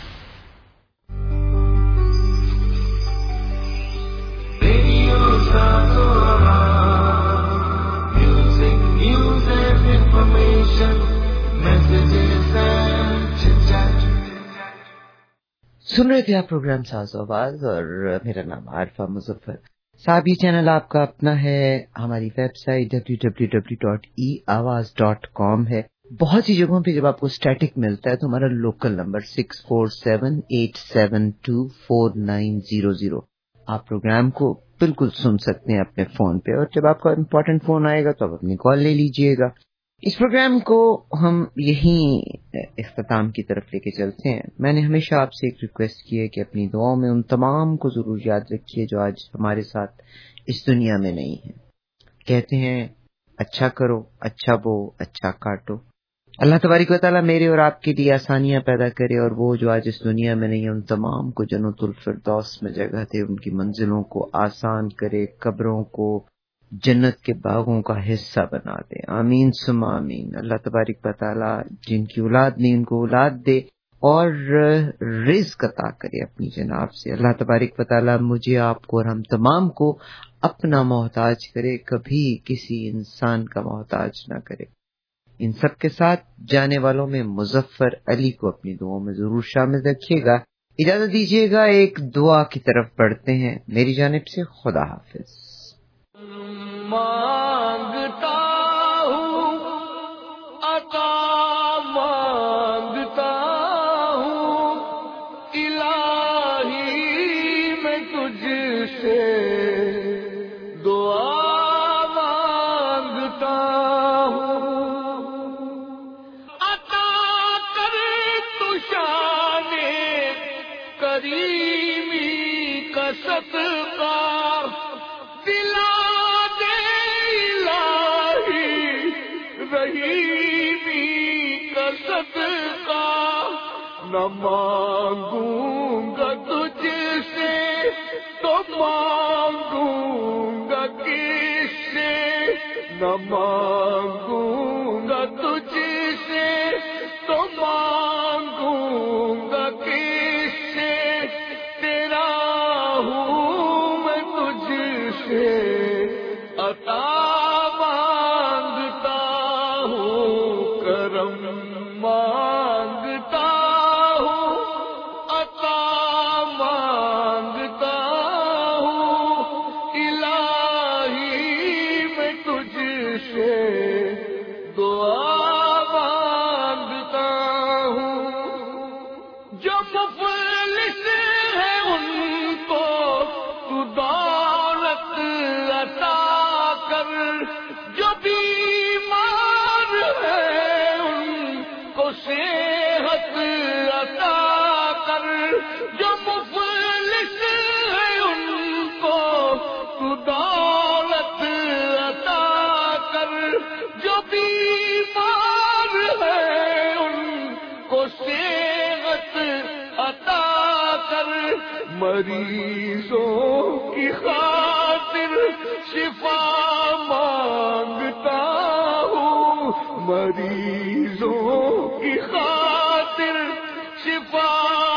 सुन रहे थे आप प्रोग्राम साज़ो आवाज और मेरा नाम आरफा मुजफ्फर साहब। ये चैनल आपका अपना है, हमारी website W W W dot e Awaaz dot com है। बहुत सी जगहों पे जब आपको स्टैटिक मिलता है तो हमारा local number six four seven eight seven two four nine zero zero, आप प्रोग्राम को बिल्कुल सुन सकते हैं अपने फोन पे, और जब आपका इम्पोर्टेंट फोन आएगा तो आप अपनी कॉल ले लीजिएगा। इस प्रोग्राम को हम यहीं इख्तिताम की तरफ लेके चलते हैं। मैंने हमेशा आपसे एक रिक्वेस्ट की है कि अपनी दुआओं में उन तमाम को जरूर याद रखिए जो आज हमारे साथ इस दुनिया में नहीं है। कहते हैं अच्छा करो, अच्छा बो, अच्छा काटो। अल्लाह तबारिक व तआला मेरे और आपके लिए आसानियां पैदा करे, और वो जो आज इस दुनिया में नहीं है उन तमाम को जन्नतुल फिरदौस में जगह दे, उनकी मंजिलों को आसान करे, कब्रों को जन्नत के बागों का हिस्सा बना दे। आमीन सुमा आमीन। अल्लाह तबारिक व तआला जिनकी औलाद नहीं उनको औलाद दे और रिज़्क अता करे अपनी जनाब से। अल्लाह तबारिक व तआला मुझे, आपको और हम तमाम को अपना मोहताज करे, कभी किसी इंसान का मोहताज ना करे। इन सब के साथ जाने वालों में मुजफ्फर अली को अपनी दुआओं में जरूर शामिल रखिएगा। इजाजत दीजिएगा, एक दुआ की तरफ बढ़ते हैं मेरी जानिब से। खुदा हाफिज। मांगता हूँ अता मांगता हूँ इलाही मैं तुझसे दुआ मांगता हूँ। अता कर तू शाने करीमी का सदका दिला न मांगूंगा तुझसे तो मांगूंगा किससे, न मांगूंगा तुझसे तो मांगूंगा किससे, तेरा हूँ मैं तुझसे अता मांगता हूँ, करम मांगता मरीजों की खातिर शिफा मांगता हूँ, मरीजों की खातिर शिफा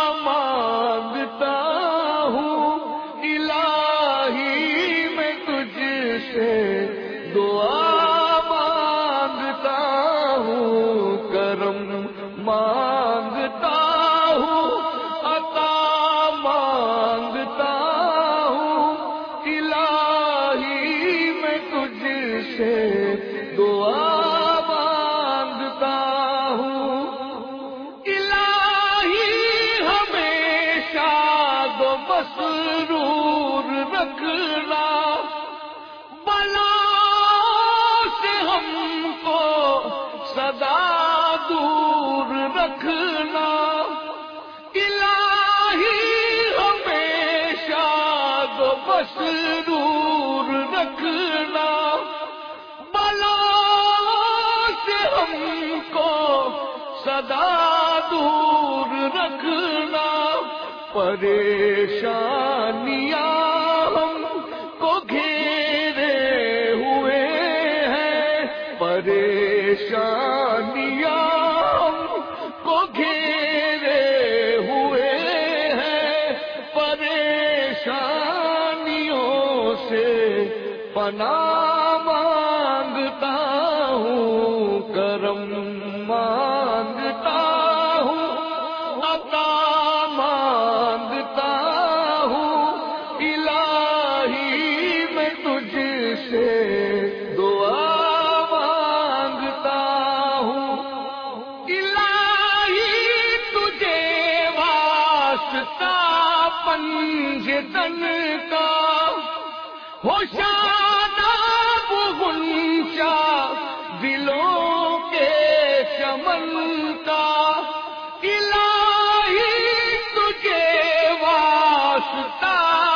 मांगता हूँ, इलाही मैं तुझ سے دعا مانگتا ہوں الہی ہمیشہ دو مسرور رکھنا بلا سے ہم کو سدا دور رکھنا الہی ہمیشہ دو مسرور رکھنا بلا سے ہم کو سدا دور رکھنا پریشانیاں ہم کو گھیرے ہوئے ہیں پریشانیاں ہم کو گھیرے ہوئے ہیں پریشانیوں سے پناہ مانگتا ہوں کرم مانگتا ہوں عطا مانگتا ہوں الہی میں تجھ سے دعا مانگتا ہوں الہی تجھے واسطہ پنجتن کا ہو شاداب غنچہ دلوں کے چمن کا الہی تجھے واسطہ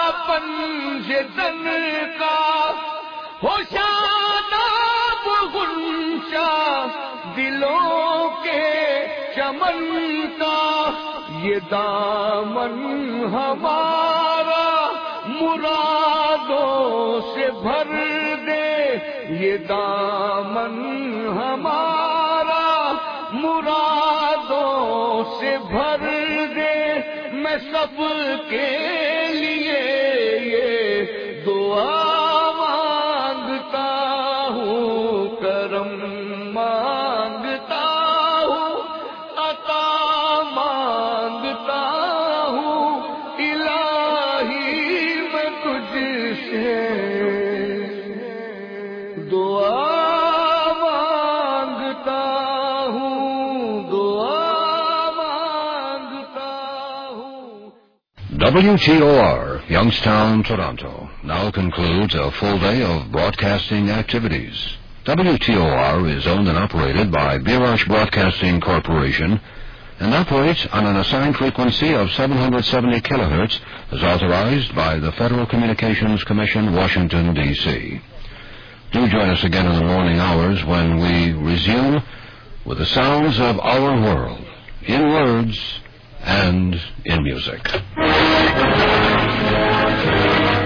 پنجتن کا ہو شاداب غنچہ دلوں کے چمن کا یہ دامن ہمارا مرادوں سے بھر دے یہ دامن ہمارا مرادوں سے بھر دے میں سب کے لیے یہ دعا مانگتا ہوں کرم مانگتا ہوں عطا مانگتا ہوں الہی میں تجھ سے دعا مانگتا ہوں دعا مانگتا ہوں. W T O R, Youngstown, Toronto, now concludes a full day of broadcasting activities. W T O R is owned and operated by Birash Broadcasting Corporation and operates on an assigned frequency of seven hundred seventy kilohertz as authorized by the Federal Communications Commission, Washington, D C. Do join us again in the morning hours when we resume with the sounds of our world, in words and in music.